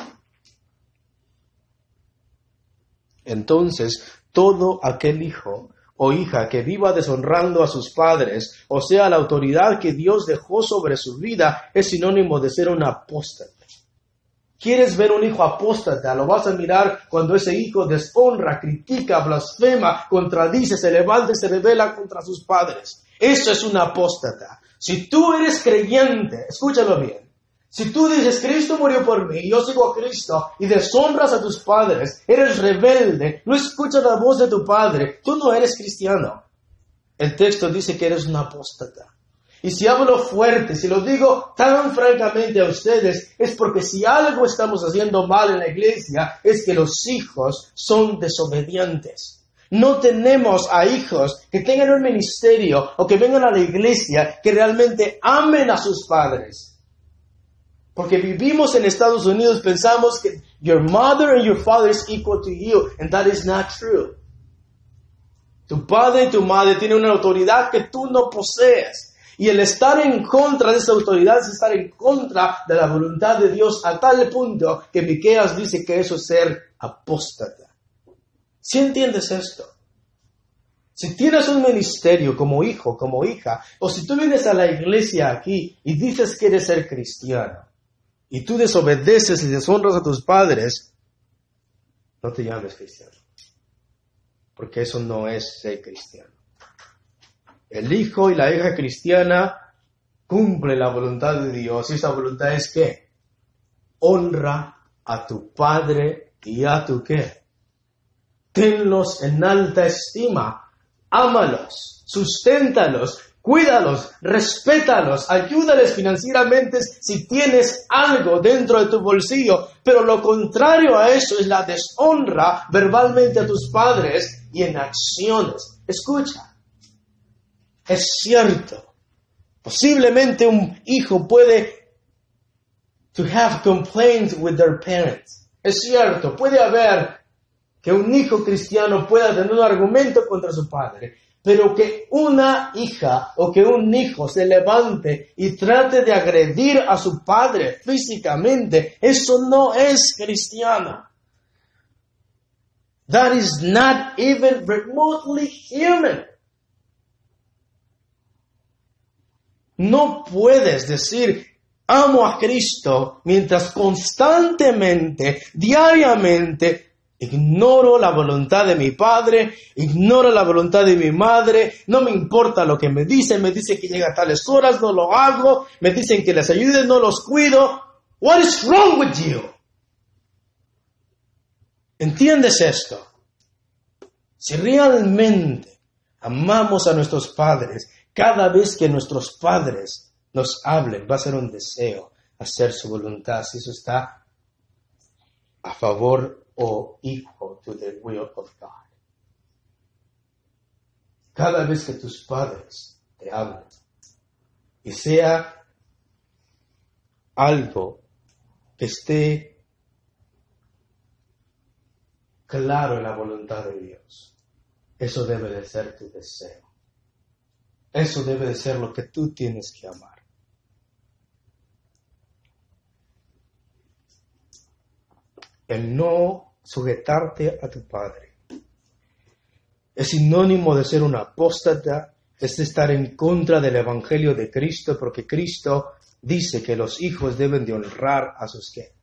Entonces, todo aquel hijo o hija que viva deshonrando a sus padres, o sea, la autoridad que Dios dejó sobre su vida, es sinónimo de ser un apóstata. ¿Quieres ver un hijo apóstata? Lo vas a mirar cuando ese hijo deshonra, critica, blasfema, contradice, se levanta y se rebela contra sus padres. Eso es un apóstata. Si tú eres creyente, escúchalo bien. Si tú dices, Cristo murió por mí, yo sigo a Cristo, y deshonras a tus padres, eres rebelde, no escuchas la voz de tu padre, tú no eres cristiano. El texto dice que eres un apóstata. Y si hablo fuerte, si lo digo tan francamente a ustedes, es porque si algo estamos haciendo mal en la iglesia, es que los hijos son desobedientes. No tenemos a hijos que tengan un ministerio o que vengan a la iglesia que realmente amen a sus padres. Porque vivimos en Estados Unidos, pensamos que your mother and your father is equal to you, and that is not true. Tu padre y tu madre tienen una autoridad que tú no posees. Y el estar en contra de esa autoridad es estar en contra de la voluntad de Dios a tal punto que Miqueas dice que eso es ser apóstata. ¿Sí entiendes esto? Si tienes un ministerio como hijo, como hija, o si tú vienes a la iglesia aquí y dices que eres ser cristiano, y tú desobedeces y deshonras a tus padres, no te llames cristiano. Porque eso no es ser cristiano. El hijo y la hija cristiana cumple la voluntad de Dios. Y esa voluntad es ¿qué? Honra a tu padre y a tu ¿qué? Tenlos en alta estima. Ámalos. Susténtalos. Cuídalos, respétalos, ayúdales financieramente si tienes algo dentro de tu bolsillo, pero lo contrario a eso es la deshonra verbalmente a tus padres y en acciones. Escucha, es cierto, posiblemente un hijo puede to have complaints with their parents. Es cierto, puede haber que un hijo cristiano pueda tener un argumento contra su padre. Pero que una hija o que un hijo se levante y trate de agredir a su padre físicamente, eso no es cristiano. That is not even remotely human. No puedes decir, amo a Cristo, mientras constantemente, diariamente, ignoro la voluntad de mi padre, ignoro la voluntad de mi madre, no me importa lo que me dicen que llega a tales horas, no lo hago, me dicen que les ayude, no los cuido. What is wrong with you? ¿Entiendes esto? Si realmente amamos a nuestros padres, cada vez que nuestros padres nos hablen, va a ser un deseo hacer su voluntad, si eso está a favor o equal to the will of God. Cada vez que tus padres te hablen y sea algo que esté claro en la voluntad de Dios, eso debe de ser tu deseo. Eso debe de ser lo que tú tienes que amar. El no sujetarte a tu padre es sinónimo de ser un apóstata, es de estar en contra del evangelio de Cristo, porque Cristo dice que los hijos deben de honrar a sus ¿qué?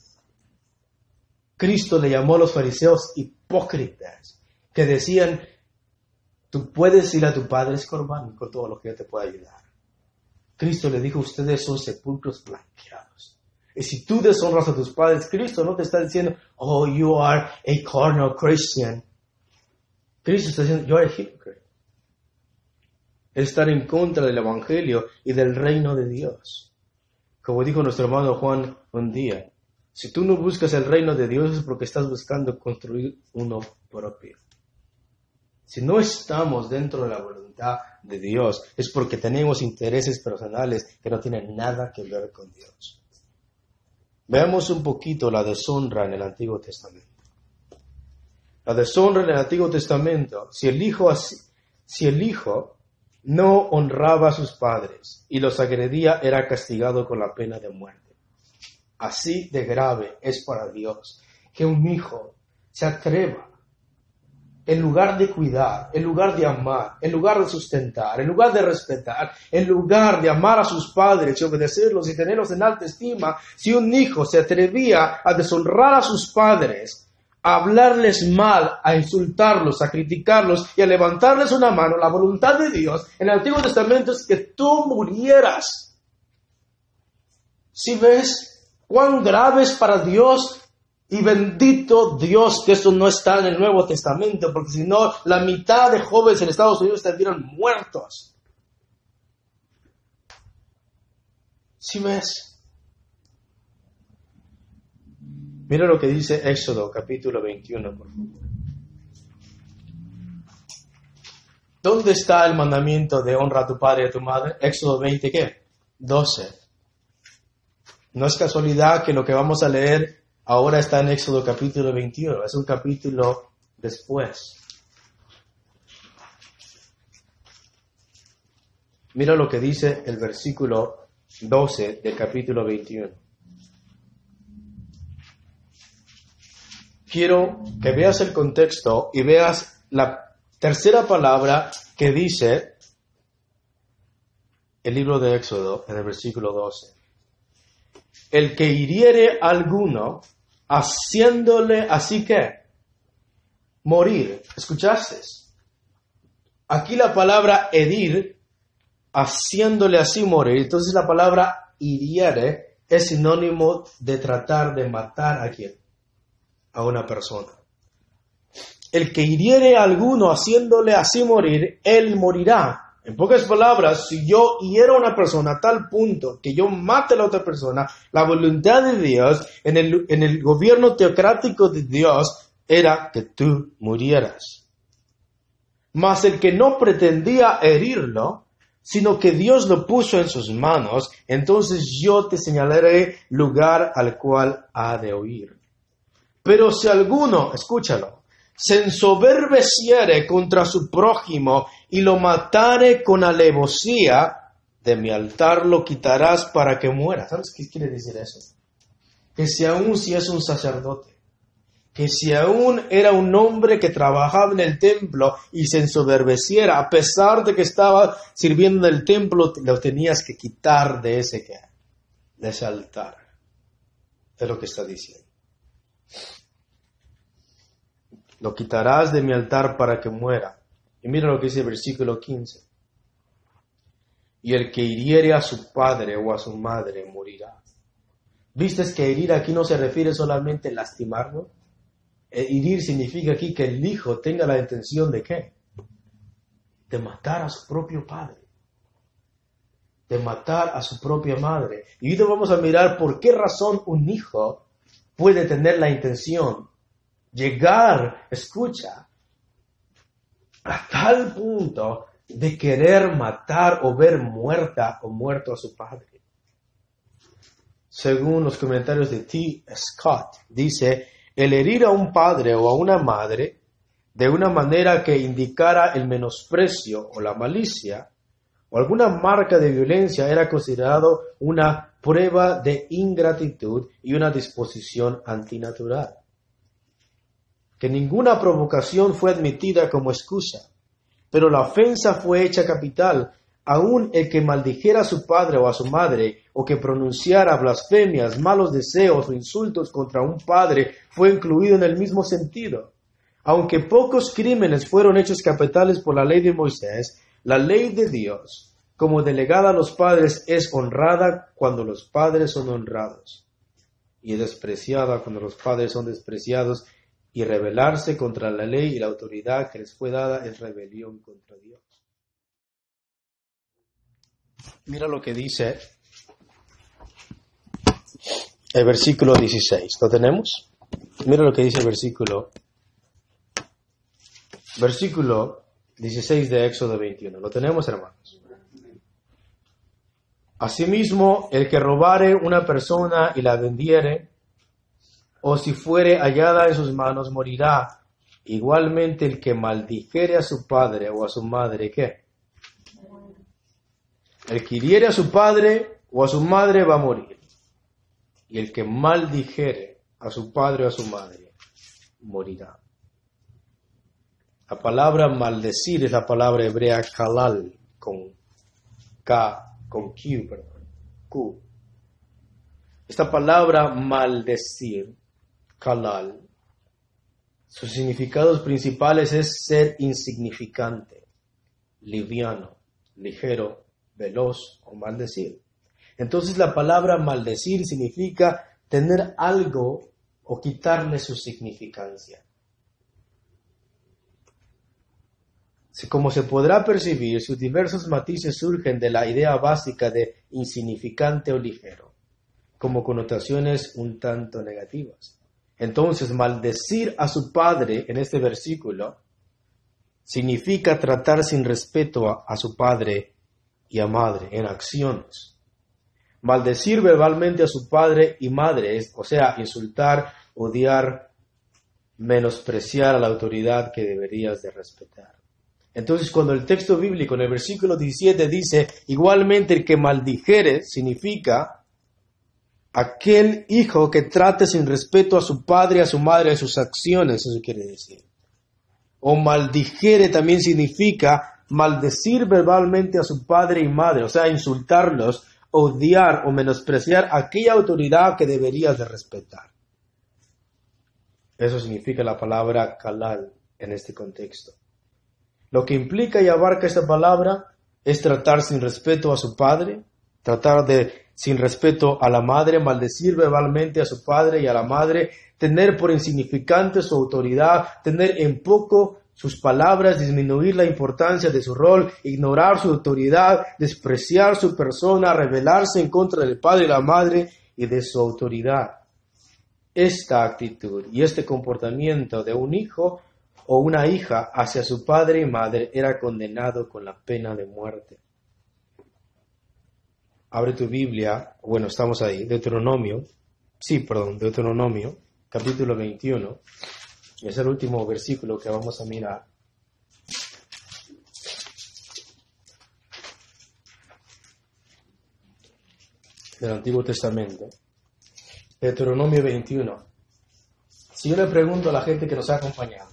Cristo le llamó a los fariseos hipócritas, que decían, tú puedes ir a tu padre Escorbán con todo lo que yo te pueda ayudar. Cristo le dijo, ustedes son sepulcros blanqueados. Y si tú deshonras a tus padres, Cristo no te está diciendo, oh, you are a carnal Christian. Cristo está diciendo, you are a hypocrite. Estar en contra del evangelio y del reino de Dios. Como dijo nuestro hermano Juan un día, Si tú no buscas el reino de Dios es porque estás buscando construir uno propio. Si no estamos dentro de la voluntad de Dios es porque tenemos intereses personales que no tienen nada que ver con Dios. Veamos un poquito la deshonra en el Antiguo Testamento. La deshonra en el Antiguo Testamento, si el hijo no honraba a sus padres y los agredía, era castigado con la pena de muerte. Así de grave es para Dios que un hijo se atreva, en lugar de cuidar, en lugar de amar, en lugar de sustentar, en lugar de respetar, en lugar de amar a sus padres y obedecerlos y tenerlos en alta estima, si un hijo se atrevía a deshonrar a sus padres, a hablarles mal, a insultarlos, a criticarlos y a levantarles una mano, la voluntad de Dios en el Antiguo Testamento es que tú murieras. ¿Sí ves cuán grave es para Dios? Y bendito Dios que esto no está en el Nuevo Testamento, porque si no, la mitad de jóvenes en Estados Unidos estarían muertos. ¿Sí ves? Mira lo que dice Éxodo, capítulo 21, por favor. ¿Dónde está el mandamiento de honra a tu padre y a tu madre? Éxodo 20, ¿qué? 12. No es casualidad que lo que vamos a leer ahora está en Éxodo capítulo 21. Es un capítulo después. Mira lo que dice el versículo 12 del capítulo 21. Quiero que veas el contexto y veas la tercera palabra que dice el libro de Éxodo en el versículo 12. El que hiriere a alguno, haciéndole así que morir. ¿Escuchaste? Aquí la palabra herir, haciéndole así morir. Entonces la palabra hiriere es sinónimo de tratar de matar a quién, a una persona. El que hiriere a alguno haciéndole así morir, él morirá. En pocas palabras, si yo hiero a una persona a tal punto que yo mate a la otra persona, la voluntad de Dios en el gobierno teocrático de Dios era que tú murieras. Mas el que no pretendía herirlo, sino que Dios lo puso en sus manos, entonces yo te señalaré lugar al cual ha de huir. Pero si alguno, escúchalo, se ensoberbeciere contra su prójimo y lo matare con alevosía, de mi altar lo quitarás para que muera. ¿Sabes qué quiere decir eso? Que si aún si es un sacerdote, que si aún era un hombre que trabajaba en el templo y se ensoberbeciera, a pesar de que estaba sirviendo en el templo, lo tenías que quitar de ese altar. Es lo que está diciendo. Lo quitarás de mi altar para que muera. Y mira lo que dice el versículo 15. Y el que hiriere a su padre o a su madre morirá. ¿Viste que herir aquí no se refiere solamente a lastimarlo? Herir significa aquí que el hijo tenga la intención de ¿qué? De matar a su propio padre. De matar a su propia madre. Y hoy vamos a mirar por qué razón un hijo puede tener la intención llegar, escucha, a tal punto de querer matar o ver muerta o muerto a su padre. Según los comentarios de T. Scott, dice, el herir a un padre o a una madre de una manera que indicara el menosprecio o la malicia o alguna marca de violencia era considerado una prueba de ingratitud y una disposición antinatural. Que ninguna provocación fue admitida como excusa, pero la ofensa fue hecha capital. Aún el que maldijera a su padre o a su madre, o que pronunciara blasfemias, malos deseos o insultos contra un padre, fue incluido en el mismo sentido. Aunque pocos crímenes fueron hechos capitales por la ley de Moisés, la ley de Dios, como delegada a los padres, es honrada cuando los padres son honrados, y es despreciada cuando los padres son despreciados. Y rebelarse contra la ley y la autoridad que les fue dada es rebelión contra Dios. Mira lo que dice el versículo 16. ¿Lo tenemos? Mira lo que dice el versículo 16 de Éxodo 21. ¿Lo tenemos, hermanos? Asimismo, el que robare una persona y la vendiere, o si fuere hallada en sus manos, morirá. Igualmente el que maldijere a su padre o a su madre, ¿qué? El que hiriere a su padre o a su madre va a morir. Y el que maldijere a su padre o a su madre, morirá. La palabra maldecir es la palabra hebrea kalal, con Q, perdón. Q. Esta palabra maldecir, kalal, sus significados principales es ser insignificante, liviano, ligero, veloz o maldecir. Entonces la palabra maldecir significa tener algo o quitarle su significancia. Como se podrá percibir, sus diversos matices surgen de la idea básica de insignificante o ligero, como connotaciones un tanto negativas. Entonces, maldecir a su padre en este versículo significa tratar sin respeto a su padre y a madre en acciones. Maldecir verbalmente a su padre y madre, o sea, insultar, odiar, menospreciar a la autoridad que deberías de respetar. Entonces, cuando el texto bíblico en el versículo 17 dice, igualmente el que maldijere, significa aquel hijo que trate sin respeto a su padre, a su madre, a sus acciones, eso quiere decir. O maldijere también significa maldecir verbalmente a su padre y madre, o sea, insultarlos, odiar o menospreciar a aquella autoridad que deberías de respetar. Eso significa la palabra kalal en este contexto. Lo que implica y abarca esta palabra es tratar sin respeto a su padre, sin respeto a la madre, maldecir verbalmente a su padre y a la madre, tener por insignificante su autoridad, tener en poco sus palabras, disminuir la importancia de su rol, ignorar su autoridad, despreciar su persona, rebelarse en contra del padre y la madre y de su autoridad. Esta actitud y este comportamiento de un hijo o una hija hacia su padre y madre era condenado con la pena de muerte. Abre tu Biblia, bueno, estamos ahí, Deuteronomio, capítulo 21, es el último versículo que vamos a mirar. Del Antiguo Testamento, Deuteronomio 21. Si yo le pregunto a la gente que nos ha acompañado,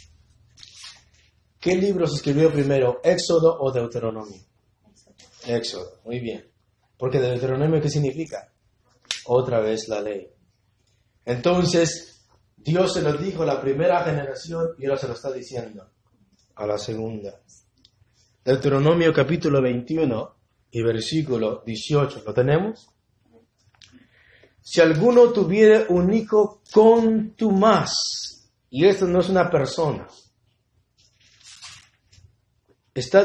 ¿qué libro se escribió primero, Éxodo o Deuteronomio? Éxodo, muy bien. Porque Deuteronomio, ¿qué significa? Otra vez la ley. Entonces, Dios se lo dijo a la primera generación y ahora se lo está diciendo a la segunda. Deuteronomio capítulo 21 y versículo 18. ¿Lo tenemos? Si alguno tuviere un hijo contumaz, y esto no es una persona, está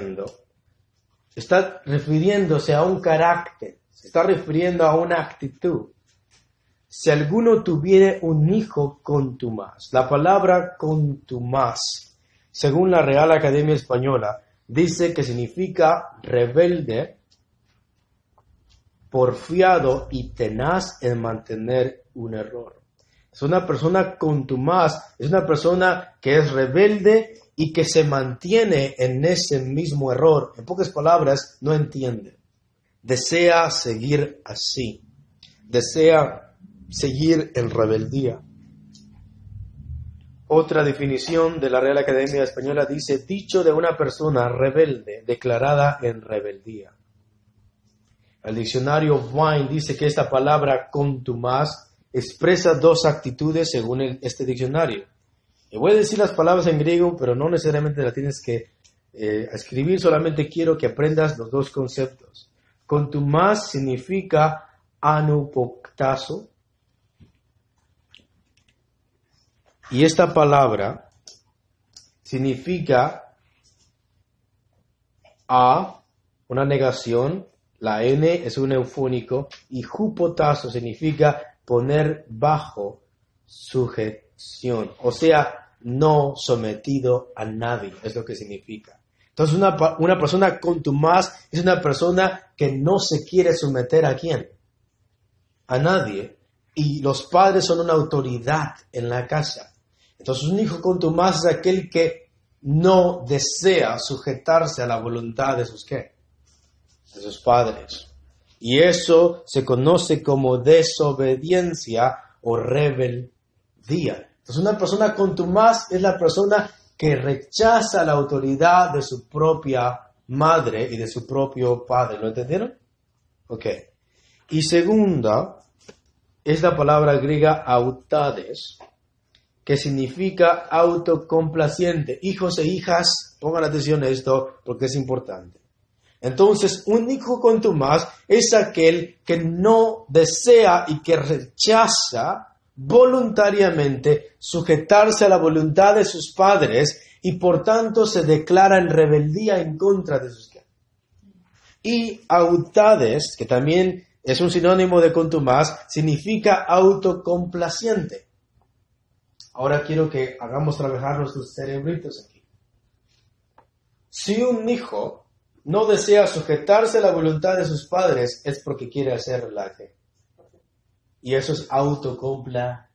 refiriéndose a un carácter, se está refiriendo a una actitud. Si alguno tuviere un hijo contumaz, la palabra contumaz, según la Real Academia Española, dice que significa rebelde, porfiado y tenaz en mantener un error. Es una persona contumaz, es una persona que es rebelde y que se mantiene en ese mismo error. En pocas palabras, no entiende. Desea seguir así. Desea seguir en rebeldía. Otra definición de la Real Academia Española dice, dicho de una persona rebelde, declarada en rebeldía. El diccionario Vine dice que esta palabra contumaz expresa dos actitudes según este diccionario. Y voy a decir las palabras en griego, pero no necesariamente las tienes que escribir, solamente quiero que aprendas los dos conceptos. Contumaz significa anupoktazo, y esta palabra significa una negación, La N es un eufónico y hupotazo significa poner bajo sujeción, o sea, no sometido a nadie, es lo que significa. Entonces una persona contumaz es una persona que no se quiere someter ¿a quién? A nadie. Y los padres son una autoridad en la casa. Entonces un hijo contumaz es aquel que no desea sujetarse a la voluntad de sus ¿qué? De sus padres. Y eso se conoce como desobediencia o rebeldía. Entonces una persona contumaz es la persona que rechaza la autoridad de su propia madre y de su propio padre. ¿Lo entendieron? Ok. Y segunda es la palabra griega autades, que significa autocomplaciente. Hijos e hijas, pongan atención a esto porque es importante. Entonces, un hijo contumaz es aquel que no desea y que rechaza voluntariamente sujetarse a la voluntad de sus padres y por tanto se declara en rebeldía en contra de sus padres. Y autades, que también es un sinónimo de contumaz, significa autocomplaciente. Ahora quiero que hagamos trabajar nuestros cerebritos aquí. Si un hijo no desea sujetarse a la voluntad de sus padres, es porque quiere hacer la que. Y eso es autocomplacerse.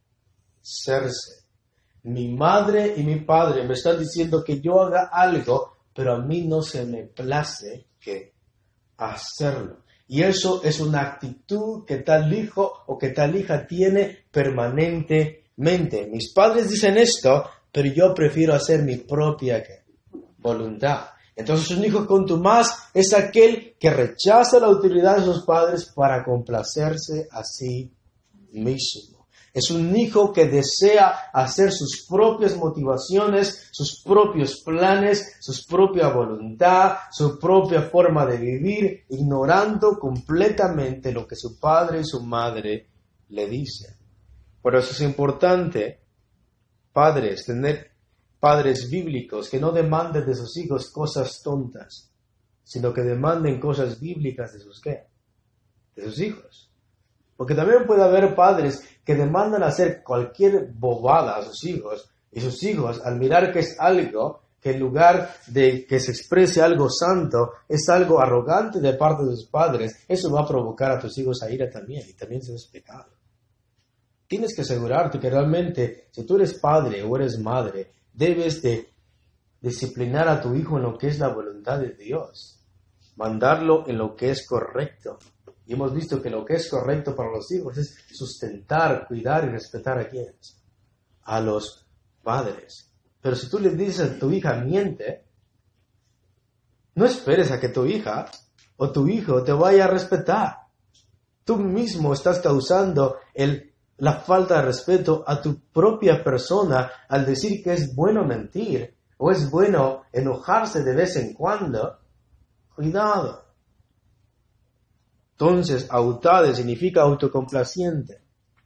Mi madre y mi padre me están diciendo que yo haga algo, pero a mí no se me place que hacerlo. Y eso es una actitud que tal hijo o que tal hija tiene permanentemente. Mis padres dicen esto, pero yo prefiero hacer mi propia voluntad. Entonces un hijo contumaz es aquel que rechaza la autoridad de sus padres para complacerse a sí mismo. Es un hijo que desea hacer sus propias motivaciones, sus propios planes, su propia voluntad, su propia forma de vivir, ignorando completamente lo que su padre y su madre le dicen. Por eso es importante, padres, tener padres bíblicos que no demanden de sus hijos cosas tontas, sino que demanden cosas bíblicas de sus ¿qué? De sus hijos. Porque también puede haber padres que demandan hacer cualquier bobada a sus hijos, y sus hijos, al mirar que es algo, que en lugar de que se exprese algo santo, es algo arrogante de parte de sus padres, eso va a provocar a tus hijos a ira también, y también eso es pecado. Tienes que asegurarte que realmente, si tú eres padre o eres madre, debes de disciplinar a tu hijo en lo que es la voluntad de Dios, mandarlo en lo que es correcto. Y hemos visto que lo que es correcto para los hijos es sustentar, cuidar y respetar a quienes, a los padres. Pero si tú le dices a tu hija miente, no esperes a que tu hija o tu hijo te vaya a respetar. Tú mismo estás causando la falta de respeto a tu propia persona al decir que es bueno mentir o es bueno enojarse de vez en cuando. Cuidado. Entonces, autade significa autocomplaciente.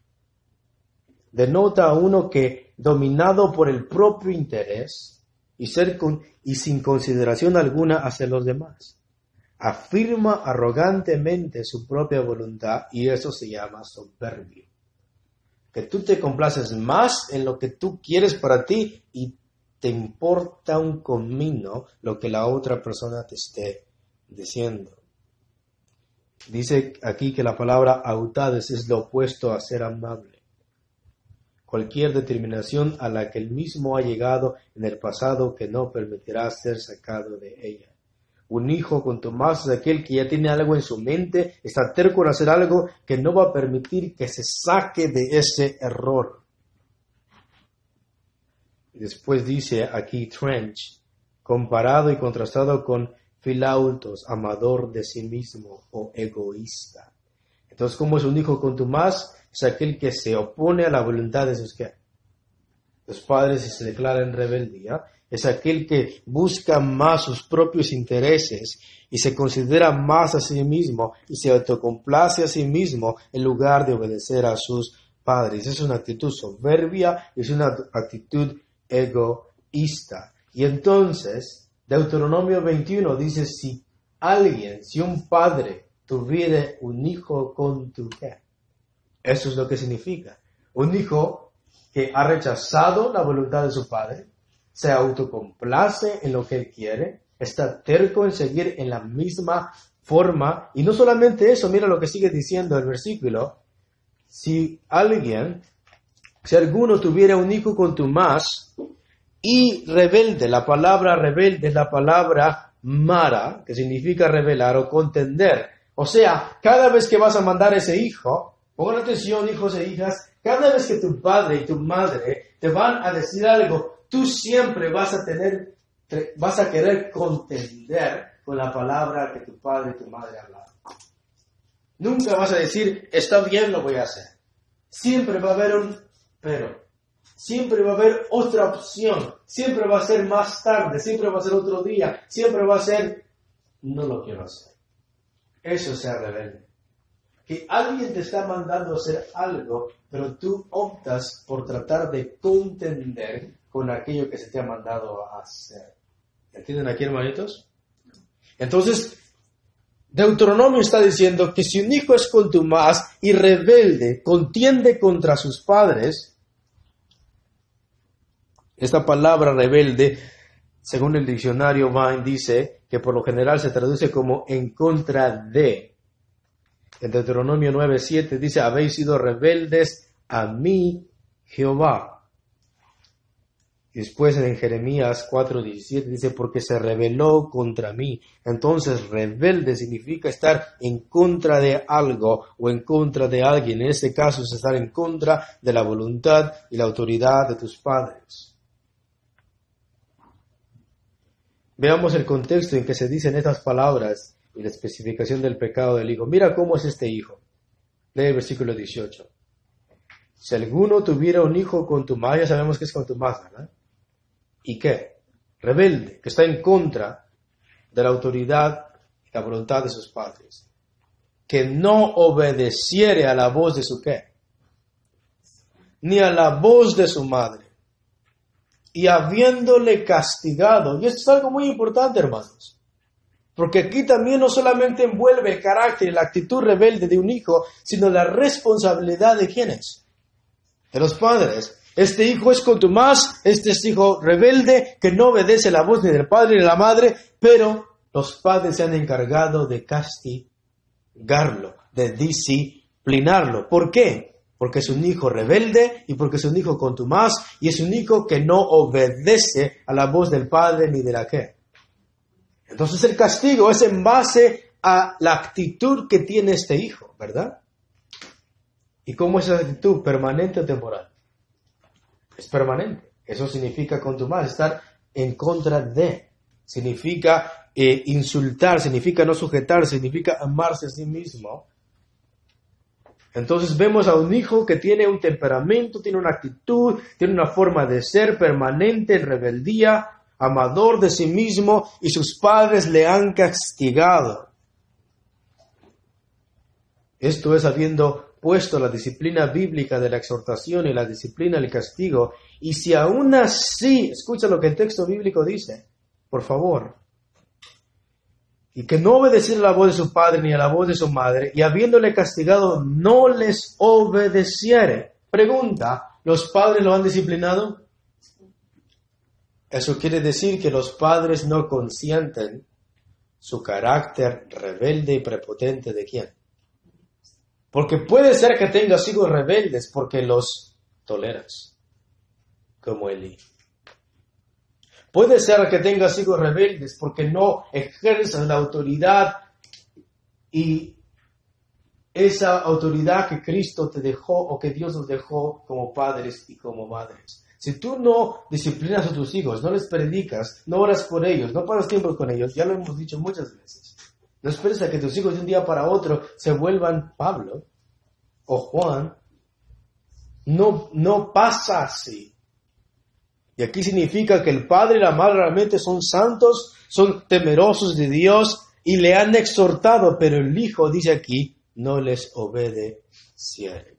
Denota a uno que, dominado por el propio interés y sin consideración alguna hacia los demás, afirma arrogantemente su propia voluntad y eso se llama soberbio. Que tú te complaces más en lo que tú quieres para ti y te importa un comino lo que la otra persona te esté diciendo. Dice aquí que la palabra autades es lo opuesto a ser amable. Cualquier determinación a la que él mismo ha llegado en el pasado que no permitirá ser sacado de ella. Un hijo contumaz es aquel que ya tiene algo en su mente, está terco en hacer algo que no va a permitir que se saque de ese error. Después dice aquí Trench, comparado y contrastado con filautos, amador de sí mismo o egoísta. Entonces, ¿cómo es un hijo contumaz? Es aquel que se opone a la voluntad de sus padres y se declara en rebeldía. Es aquel que busca más sus propios intereses y se considera más a sí mismo y se autocomplace a sí mismo en lugar de obedecer a sus padres. Es una actitud soberbia, es una actitud egoísta. Y entonces, Deuteronomio 21 dice, si un padre tuviere un hijo con tu ¿qué? Eso es lo que significa. Un hijo que ha rechazado la voluntad de su padre, se autocomplace en lo que él quiere, está terco en seguir en la misma forma, y no solamente eso, mira lo que sigue diciendo el versículo, si alguno tuviera un hijo contumaz y rebelde, la palabra rebelde es la palabra mara, que significa rebelar o contender, o sea, cada vez que vas a mandar ese hijo, pongan atención hijos e hijas, cada vez que tu padre y tu madre te van a decir algo, tú siempre vas a querer contender con la palabra que tu padre y tu madre hablaron. Nunca vas a decir, está bien, lo voy a hacer. Siempre va a haber un pero. Siempre va a haber otra opción. Siempre va a ser más tarde, siempre va a ser otro día, siempre va a ser, no lo quiero hacer. Eso es ser rebelde. Que alguien te está mandando a hacer algo, pero tú optas por tratar de contender con aquello que se te ha mandado a hacer. ¿Entienden aquí, hermanitos? Entonces, Deuteronomio está diciendo que si un hijo es contumaz y rebelde, contiende contra sus padres, esta palabra rebelde, según el diccionario Vine, dice que por lo general se traduce como en contra de. En Deuteronomio 9:7 dice, habéis sido rebeldes a mí, Jehová. Y después en Jeremías 4:17 dice, porque se rebeló contra mí. Entonces, rebelde significa estar en contra de algo o en contra de alguien. En este caso es estar en contra de la voluntad y la autoridad de tus padres. Veamos el contexto en que se dicen estas palabras y la especificación del pecado del hijo. Mira cómo es este hijo. Lee el versículo 18. Si alguno tuviera un hijo contumaz, ya sabemos que es contumaz, ¿verdad? ¿Y qué? Rebelde, que está en contra de la autoridad y la voluntad de sus padres. Que no obedeciere a la voz de su ¿qué? Ni a la voz de su madre. Y habiéndole castigado, y esto es algo muy importante, hermanos, porque aquí también no solamente envuelve el carácter y la actitud rebelde de un hijo, sino la responsabilidad de ¿quiénes? De los padres. Este hijo es contumaz, este es hijo rebelde, que no obedece la voz ni del padre ni de la madre, pero los padres se han encargado de castigarlo, de disciplinarlo. ¿Por qué? Porque es un hijo rebelde y porque es un hijo contumaz y es un hijo que no obedece a la voz del padre ni de la ¿qué? Entonces el castigo es en base a la actitud que tiene este hijo, ¿verdad? ¿Y cómo es esa actitud? ¿Permanente o temporal? Es permanente. Eso significa contumaz, estar en contra de. Significa insultar, significa no sujetar, significa amarse a sí mismo. Entonces vemos a un hijo que tiene un temperamento, tiene una actitud, tiene una forma de ser permanente en rebeldía, amador de sí mismo, y sus padres le han castigado. Esto es habiendo puesto la disciplina bíblica de la exhortación y la disciplina del castigo, y si aún así, escucha lo que el texto bíblico dice, por favor, y que no obedeciera a la voz de su padre ni a la voz de su madre, y habiéndole castigado no les obedeciere. Pregunta, ¿los padres lo han disciplinado? Eso quiere decir que los padres no consienten su carácter rebelde y prepotente de quién. Porque puede ser que tengas hijos rebeldes porque los toleras, como Elí. Puede ser que tengas hijos rebeldes porque no ejerzas la autoridad y esa autoridad que Cristo te dejó o que Dios nos dejó como padres y como madres. Si tú no disciplinas a tus hijos, no les predicas, no oras por ellos, no pasas tiempo con ellos, ya lo hemos dicho muchas veces. No esperes a que tus hijos de un día para otro se vuelvan Pablo o Juan. No pasa así. Y aquí significa que el padre y la madre realmente son santos, son temerosos de Dios y le han exhortado, pero el hijo, dice aquí, no les obedeciere.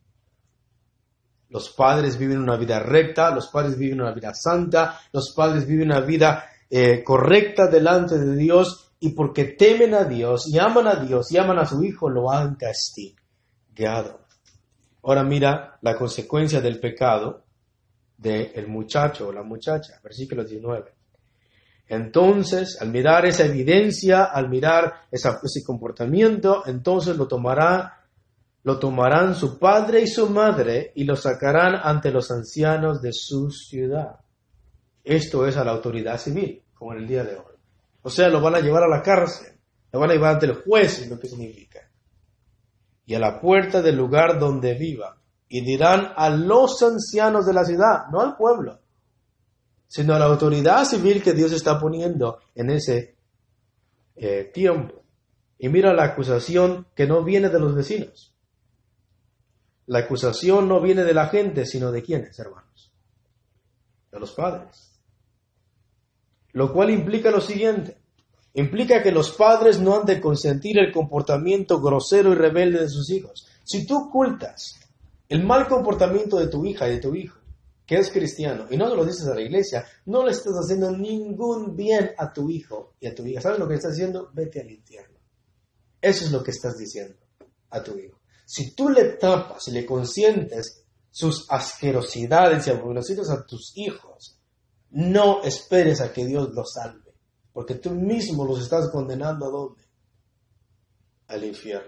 Los padres viven una vida recta, los padres viven una vida santa, los padres viven una vida correcta delante de Dios y porque temen a Dios y aman a su Hijo, lo han castigado. Ahora mira la consecuencia del pecado del muchacho o la muchacha, versículo 19. Entonces, al mirar esa evidencia, al mirar ese comportamiento, entonces lo tomarán su padre y su madre y lo sacarán ante los ancianos de su ciudad. Esto es a la autoridad civil, como en el día de hoy. O sea, lo van a llevar a la cárcel, lo van a llevar ante el juez, es lo que significa. Y a la puerta del lugar donde viva. Y dirán a los ancianos de la ciudad, no al pueblo, sino a la autoridad civil que Dios está poniendo en ese tiempo. Y mira la acusación que no viene de los vecinos. La acusación no viene de la gente, sino de quiénes, hermanos. De los padres. Lo cual implica lo siguiente. Implica que los padres no han de consentir el comportamiento grosero y rebelde de sus hijos. Si tú ocultas el mal comportamiento de tu hija y de tu hijo, que es cristiano, y no se lo dices a la iglesia, no le estás haciendo ningún bien a tu hijo y a tu hija. ¿Sabes lo que estás haciendo? Vete al infierno. Eso es lo que estás diciendo a tu hijo. Si tú le tapas y le consientes sus asquerosidades y abominaciones a tus hijos, no esperes a que Dios los salve, porque tú mismo los estás condenando ¿a dónde? Al infierno.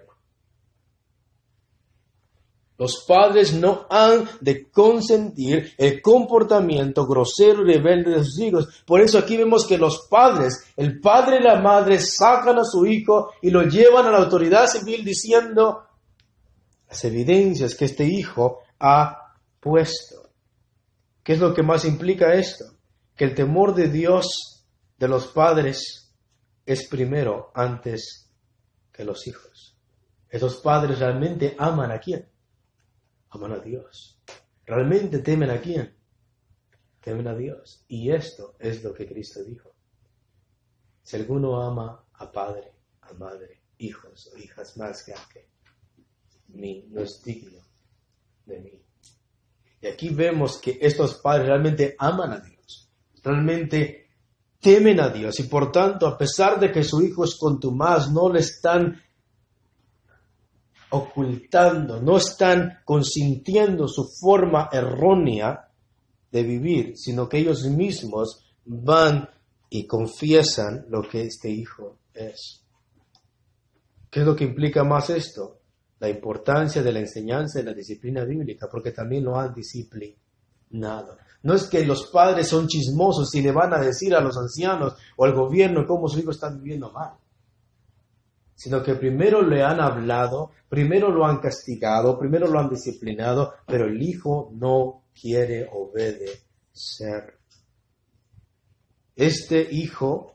Los padres no han de consentir el comportamiento grosero y rebelde de sus hijos. Por eso aquí vemos que los padres, el padre y la madre, sacan a su hijo y lo llevan a la autoridad civil diciendo las evidencias que este hijo ha puesto. ¿Qué es lo que más implica esto? Que el temor de Dios de los padres es primero antes que los hijos. Esos padres realmente aman ¿a quién? Aman a Dios. ¿Realmente temen a quién? Temen a Dios. Y esto es lo que Cristo dijo. Si alguno ama a padre, a madre, hijos o hijas más que mí, no es digno de mí. Y aquí vemos que estos padres realmente aman a Dios. Realmente temen a Dios. Y por tanto, a pesar de que su hijo es contumaz, no le están ocultando, no están consintiendo su forma errónea de vivir, sino que ellos mismos van y confiesan lo que este hijo es. ¿Qué es lo que implica más esto? La importancia de la enseñanza y la disciplina bíblica, porque también lo han disciplinado. No es que los padres son chismosos y le van a decir a los ancianos o al gobierno cómo su hijo está viviendo mal, sino que primero le han hablado, primero lo han castigado, primero lo han disciplinado, pero el hijo no quiere obedecer. Este hijo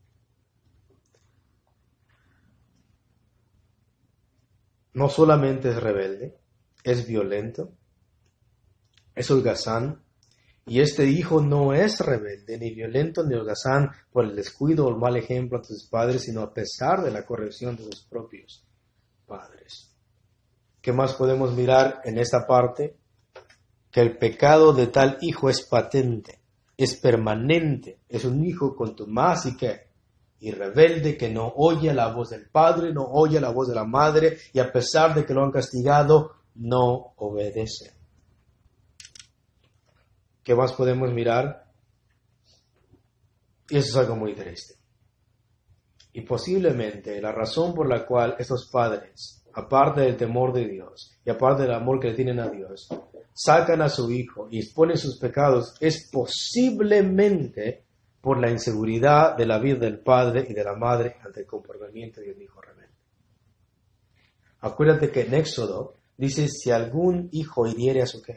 no solamente es rebelde, es violento, es holgazán, y este hijo no es rebelde, ni violento, ni holgazán por el descuido o el mal ejemplo de sus padres, sino a pesar de la corrección de sus propios padres. ¿Qué más podemos mirar en esta parte? Que el pecado de tal hijo es patente, es permanente, es un hijo contumaz y rebelde que no oye la voz del padre, no oye la voz de la madre, y a pesar de que lo han castigado, no obedece. ¿Qué más podemos mirar? Y eso es algo muy triste. Y posiblemente la razón por la cual estos padres, aparte del temor de Dios y aparte del amor que le tienen a Dios, sacan a su hijo y exponen sus pecados, es posiblemente por la inseguridad de la vida del padre y de la madre ante el comportamiento de un hijo rebelde. Acuérdate que en Éxodo dice, si algún hijo hiriere a su ¿qué?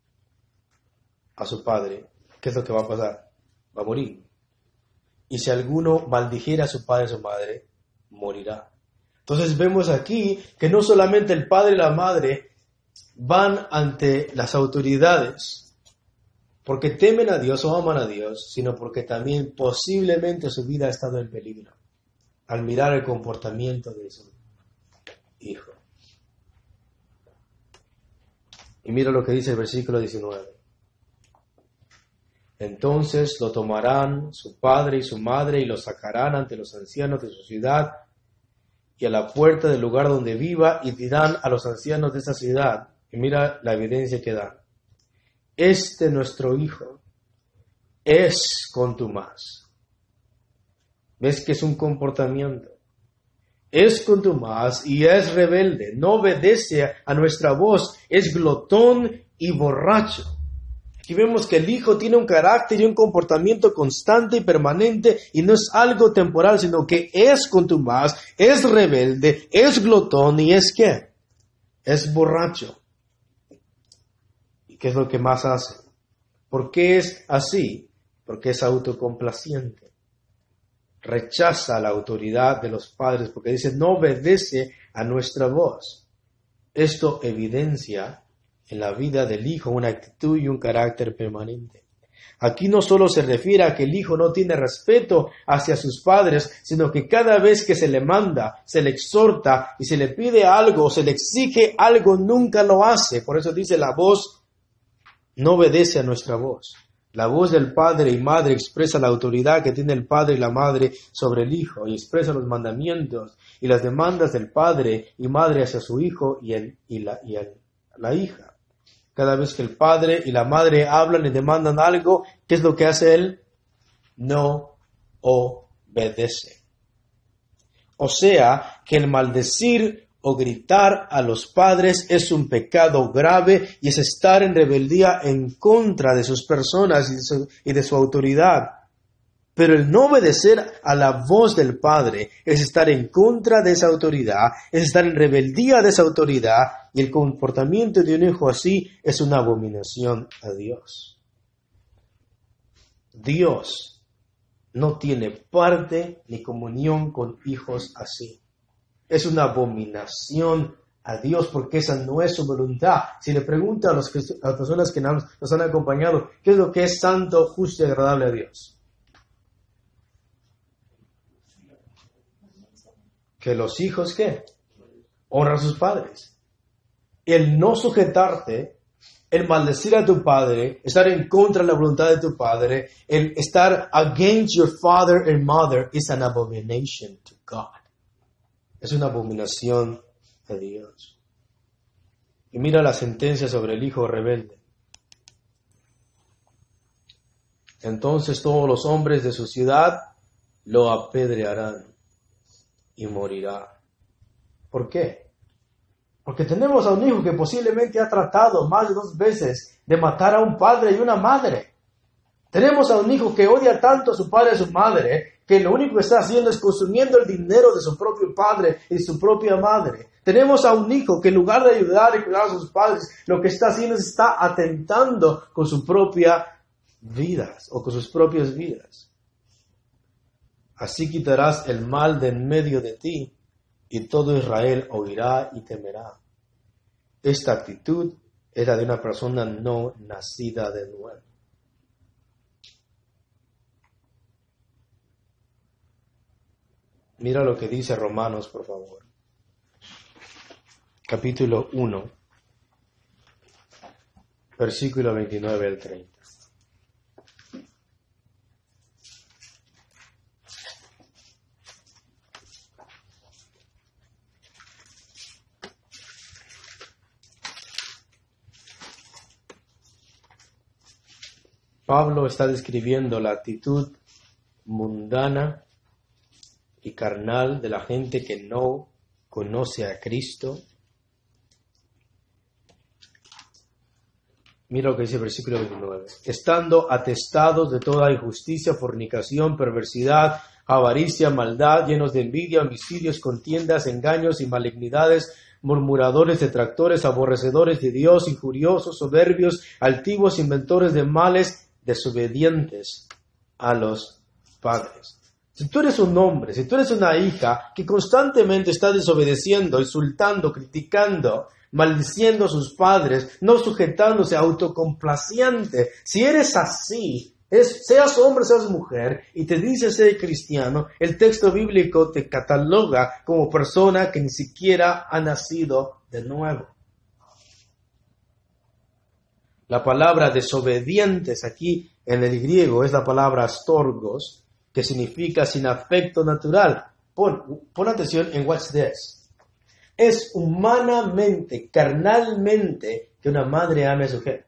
A su padre, ¿qué es lo que va a pasar? Va a morir. Y si alguno maldijera a su padre o a su madre, morirá. Entonces vemos aquí que no solamente el padre y la madre van ante las autoridades porque temen a Dios o aman a Dios, sino porque también posiblemente su vida ha estado en peligro al mirar el comportamiento de su hijo. Y mira lo que dice el versículo 19. Entonces lo tomarán su padre y su madre y lo sacarán ante los ancianos de su ciudad y a la puerta del lugar donde viva y dirán a los ancianos de esa ciudad, y mira la evidencia que dan, nuestro hijo es contumaz. ¿Ves que es un comportamiento? Es contumaz y es rebelde, no obedece a nuestra voz, es glotón y borracho. Aquí vemos que el hijo tiene un carácter y un comportamiento constante y permanente y no es algo temporal, sino que es contumaz, es rebelde, es glotón y es ¿qué? Es borracho. ¿Y qué es lo que más hace? ¿Por qué es así? Porque es autocomplaciente. Rechaza la autoridad de los padres porque dice no obedece a nuestra voz. Esto evidencia en la vida del hijo una actitud y un carácter permanente. Aquí no solo se refiere a que el hijo no tiene respeto hacia sus padres, sino que cada vez que se le manda, se le exhorta y se le pide algo, se le exige algo, nunca lo hace. Por eso dice la voz no obedece a nuestra voz. La voz del padre y madre expresa la autoridad que tiene el padre y la madre sobre el hijo y expresa los mandamientos y las demandas del padre y madre hacia su hijo y la hija. Cada vez que el padre y la madre hablan y demandan algo, ¿qué es lo que hace él? No obedece. O sea, que el maldecir o gritar a los padres es un pecado grave y es estar en rebeldía en contra de sus personas y de su autoridad. Pero el no obedecer a la voz del padre es estar en contra de esa autoridad, es estar en rebeldía de esa autoridad, y el comportamiento de un hijo así es una abominación a Dios. Dios no tiene parte ni comunión con hijos así. Es una abominación a Dios porque esa no es su voluntad. Si le pregunta a las personas que nos han acompañado, ¿qué es lo que es santo, justo y agradable a Dios? Que los hijos, ¿qué? Honran a sus padres. El no sujetarte, el maldecir a tu padre, estar en contra de la voluntad de tu padre, el estar against your father and mother is an abomination to God. Es una abominación a Dios. Y mira la sentencia sobre el hijo rebelde. Entonces todos los hombres de su ciudad lo apedrearán y morirá. ¿Por qué? Porque tenemos a un hijo que posiblemente ha tratado más de 2 veces de matar a un padre y una madre. Tenemos a un hijo que odia tanto a su padre y a su madre que lo único que está haciendo es consumiendo el dinero de su propio padre y su propia madre. Tenemos a un hijo que en lugar de ayudar y cuidar a sus padres, lo que está haciendo es está atentando con su propia vida o con sus propias vidas. Así quitarás el mal de en medio de ti, y todo Israel oirá y temerá. Esta actitud es la de una persona no nacida de nuevo. Mira lo que dice Romanos, por favor. Capítulo 1, versículo 29 al 30. Pablo está describiendo la actitud mundana y carnal de la gente que no conoce a Cristo. Mira lo que dice el versículo 29. Estando atestados de toda injusticia, fornicación, perversidad, avaricia, maldad, llenos de envidia, homicidios, contiendas, engaños y malignidades, murmuradores, detractores, aborrecedores de Dios, injuriosos, soberbios, altivos, inventores de males, desobedientes a los padres. Si tú eres un hombre, si tú eres una hija que constantemente está desobedeciendo, insultando, criticando, maldiciendo a sus padres, no sujetándose, autocomplaciente, si eres así, seas hombre, seas mujer, y te dices ser cristiano, el texto bíblico te cataloga como persona que ni siquiera ha nacido de nuevo. La palabra desobedientes aquí En el griego es la palabra storgos, que significa sin afecto natural. Pon atención en what's this. Es humanamente, carnalmente, que una madre ame a su hijo.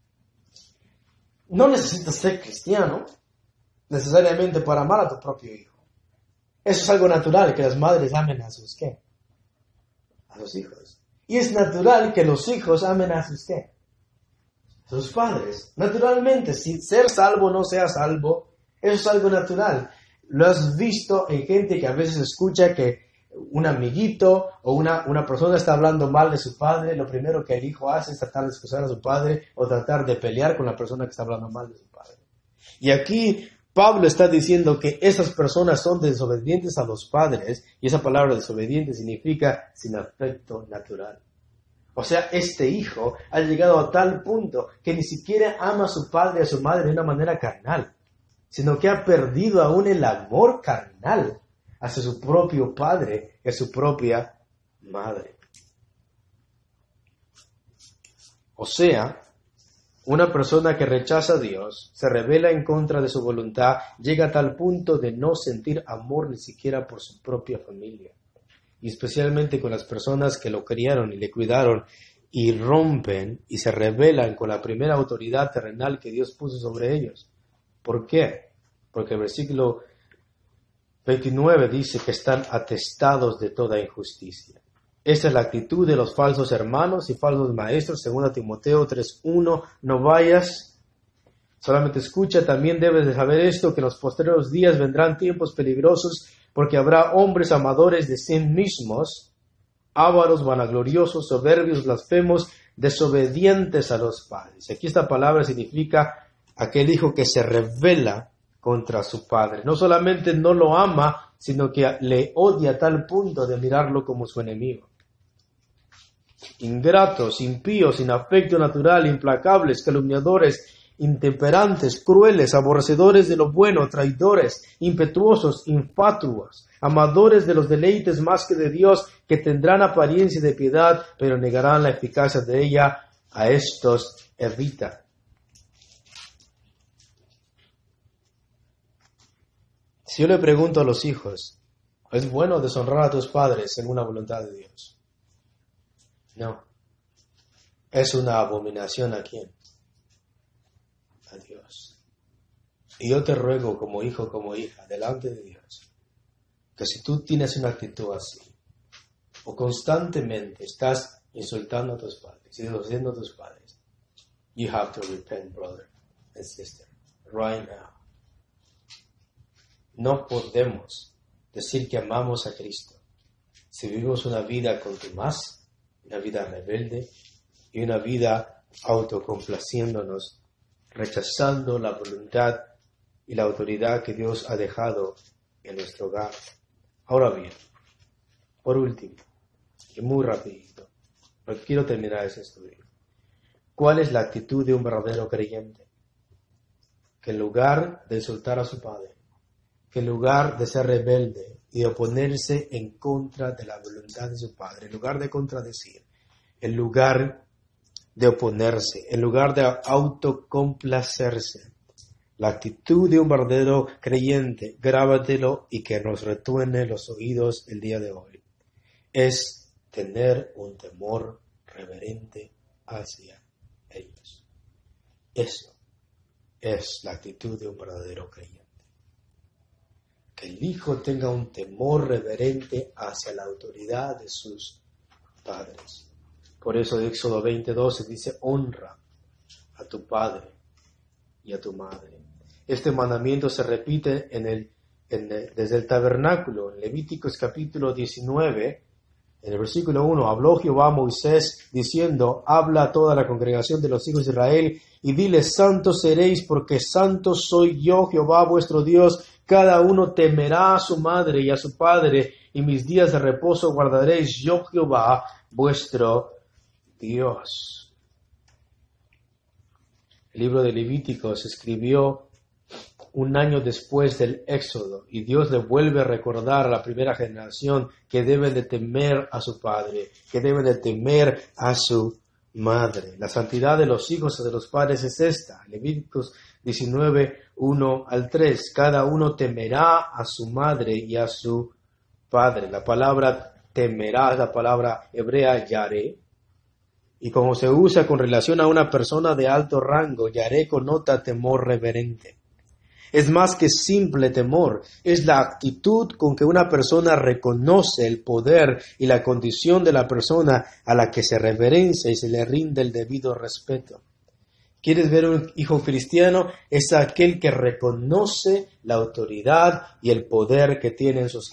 No necesitas ser cristiano necesariamente para amar a tu propio hijo. Eso es algo natural, que las madres amen a sus ¿qué? A sus hijos. Y es natural que los hijos amen a sus ¿qué? A sus padres. Naturalmente, si ser salvo o no sea salvo, eso es algo natural. Lo has visto en gente que a veces escucha que un amiguito o una persona está hablando mal de su padre, lo primero que el hijo hace es tratar de excusar a su padre o tratar de pelear con la persona que está hablando mal de su padre. Y aquí Pablo está diciendo que esas personas son desobedientes a los padres, y esa palabra desobediente significa sin afecto natural. O sea, este hijo ha llegado a tal punto que ni siquiera ama a su padre y a su madre de una manera carnal, sino que ha perdido aún el amor carnal hacia su propio padre y a su propia madre. O sea, una persona que rechaza a Dios, se rebela en contra de su voluntad, llega a tal punto de no sentir amor ni siquiera por su propia familia. Y especialmente con las personas que lo criaron y le cuidaron, y rompen y se rebelan con la primera autoridad terrenal que Dios puso sobre ellos. ¿Por qué? Porque el versículo 29 dice que están atestados de toda injusticia. Esta es la actitud de los falsos hermanos y falsos maestros, 2 Timoteo 3:1. No vayas, solamente escucha. También debes de saber esto, que en los postreros días vendrán tiempos peligrosos, porque habrá hombres amadores de sí mismos, ávaros, vanagloriosos, soberbios, blasfemos, desobedientes a los padres. Aquí esta palabra significa aquel hijo que se rebela contra su padre. No solamente no lo ama, sino que le odia a tal punto de mirarlo como su enemigo. Ingratos, impíos, sin afecto natural, implacables, calumniadores, intemperantes, crueles, aborrecedores de lo bueno, traidores, impetuosos, infatuos, amadores de los deleites más que de Dios, que tendrán apariencia de piedad, pero negarán la eficacia de ella. A estos evita. Si yo le pregunto a los hijos, ¿es bueno deshonrar a tus padres según la voluntad de Dios? No. Es una abominación ¿a quién? A Dios. Y yo te ruego como hijo, como hija, delante de Dios, que si tú tienes una actitud así, o constantemente estás insultando a tus padres y deshaciendo a tus padres, you have to repent, brother and sister, right now. No podemos decir que amamos a Cristo si vivimos una vida contumaz, una vida rebelde y una vida autocomplaciéndonos, rechazando la voluntad y la autoridad que Dios ha dejado en nuestro hogar. Ahora bien, por último, y muy rapidito, porque quiero terminar ese estudio. ¿Cuál es la actitud de un verdadero creyente? Que en lugar de insultar a su padre, que en lugar de ser rebelde y de oponerse en contra de la voluntad de su padre, en lugar de contradecir, en lugar de oponerse, en lugar de autocomplacerse, la actitud de un verdadero creyente, grábatelo y que nos retuene los oídos el día de hoy, es tener un temor reverente hacia ellos. Eso es la actitud de un verdadero creyente. Que el hijo tenga un temor reverente hacia la autoridad de sus padres. Por eso de Éxodo 20:12 dice, honra a tu padre y a tu madre. Este mandamiento se repite desde el tabernáculo. En Levíticos capítulo 19, en el versículo 1, habló Jehová a Moisés diciendo, habla a toda la congregación de los hijos de Israel y diles, santos seréis porque santo soy yo, Jehová vuestro Dios. Cada uno temerá a su madre y a su padre, y mis días de reposo guardaréis yo, Jehová, vuestro Dios. El libro de Levíticos se escribió un año después del Éxodo, y Dios le vuelve a recordar a la primera generación que deben de temer a su padre, que deben de temer a su madre. La santidad de los hijos y de los padres es esta. Levíticos 19, 1 al 3. Cada uno temerá a su madre y a su padre. La palabra temerá es la palabra hebrea yaré. Y como se usa con relación a una persona de alto rango, yaré connota temor reverente. Es más que simple temor, es la actitud con que una persona reconoce el poder y la condición de la persona a la que se reverencia y se le rinde el debido respeto. ¿Quieres ver un hijo cristiano? Es aquel que reconoce la autoridad y el poder que tienen sus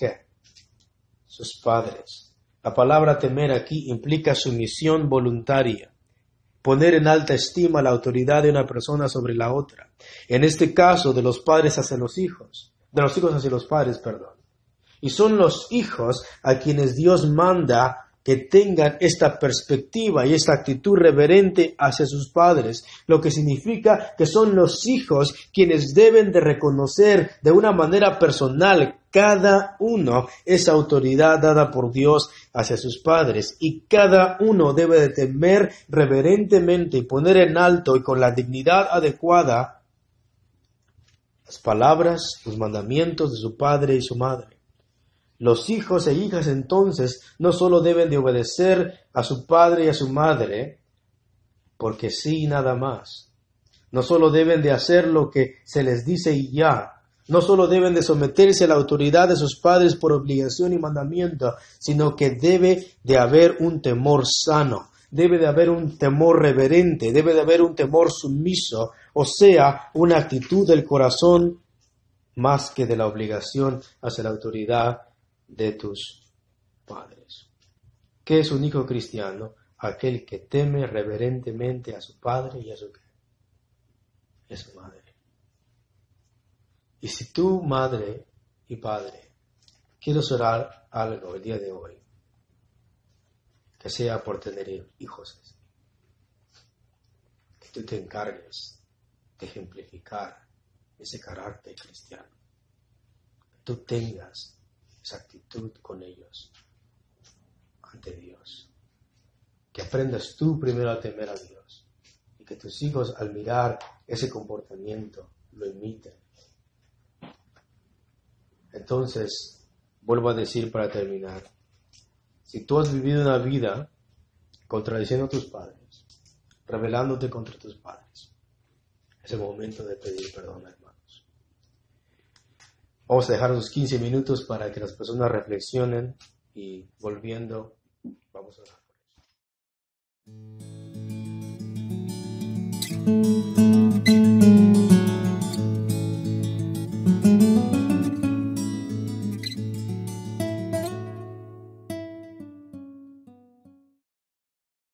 padres. La palabra temer aquí implica sumisión voluntaria. Poner en alta estima la autoridad de una persona sobre la otra. En este caso, de los padres hacia los hijos. De los hijos hacia los padres, perdón. Y son los hijos a quienes Dios manda que tengan esta perspectiva y esta actitud reverente hacia sus padres, lo que significa que son los hijos quienes deben de reconocer de una manera personal cada uno esa autoridad dada por Dios hacia sus padres, y cada uno debe de temer reverentemente y poner en alto y con la dignidad adecuada las palabras, los mandamientos de su padre y su madre. Los hijos e hijas entonces no solo deben de obedecer a su padre y a su madre, porque sí, nada más. No solo deben de hacer lo que se les dice y ya. No solo deben de someterse a la autoridad de sus padres por obligación y mandamiento, sino que debe de haber un temor sano. Debe de haber un temor reverente, debe de haber un temor sumiso, o sea, una actitud del corazón más que de la obligación hacia la autoridad de tus padres. ¿Qué es un hijo cristiano? Aquel que teme reverentemente a su padre y a su madre. Y si tú, madre y padre, quieres orar algo el día de hoy, que sea por tener hijos, que tú te encargues de ejemplificar ese carácter cristiano, que tú tengas esa actitud con ellos ante Dios, que aprendas tú primero a temer a Dios y que tus hijos al mirar ese comportamiento lo imiten. Entonces, vuelvo a decir para terminar, si tú has vivido una vida contradiciendo a tus padres, rebelándote contra tus padres, es el momento de pedir perdón, hermanos. Vamos a dejar unos 15 minutos para que las personas reflexionen y volviendo, vamos a orar por eso.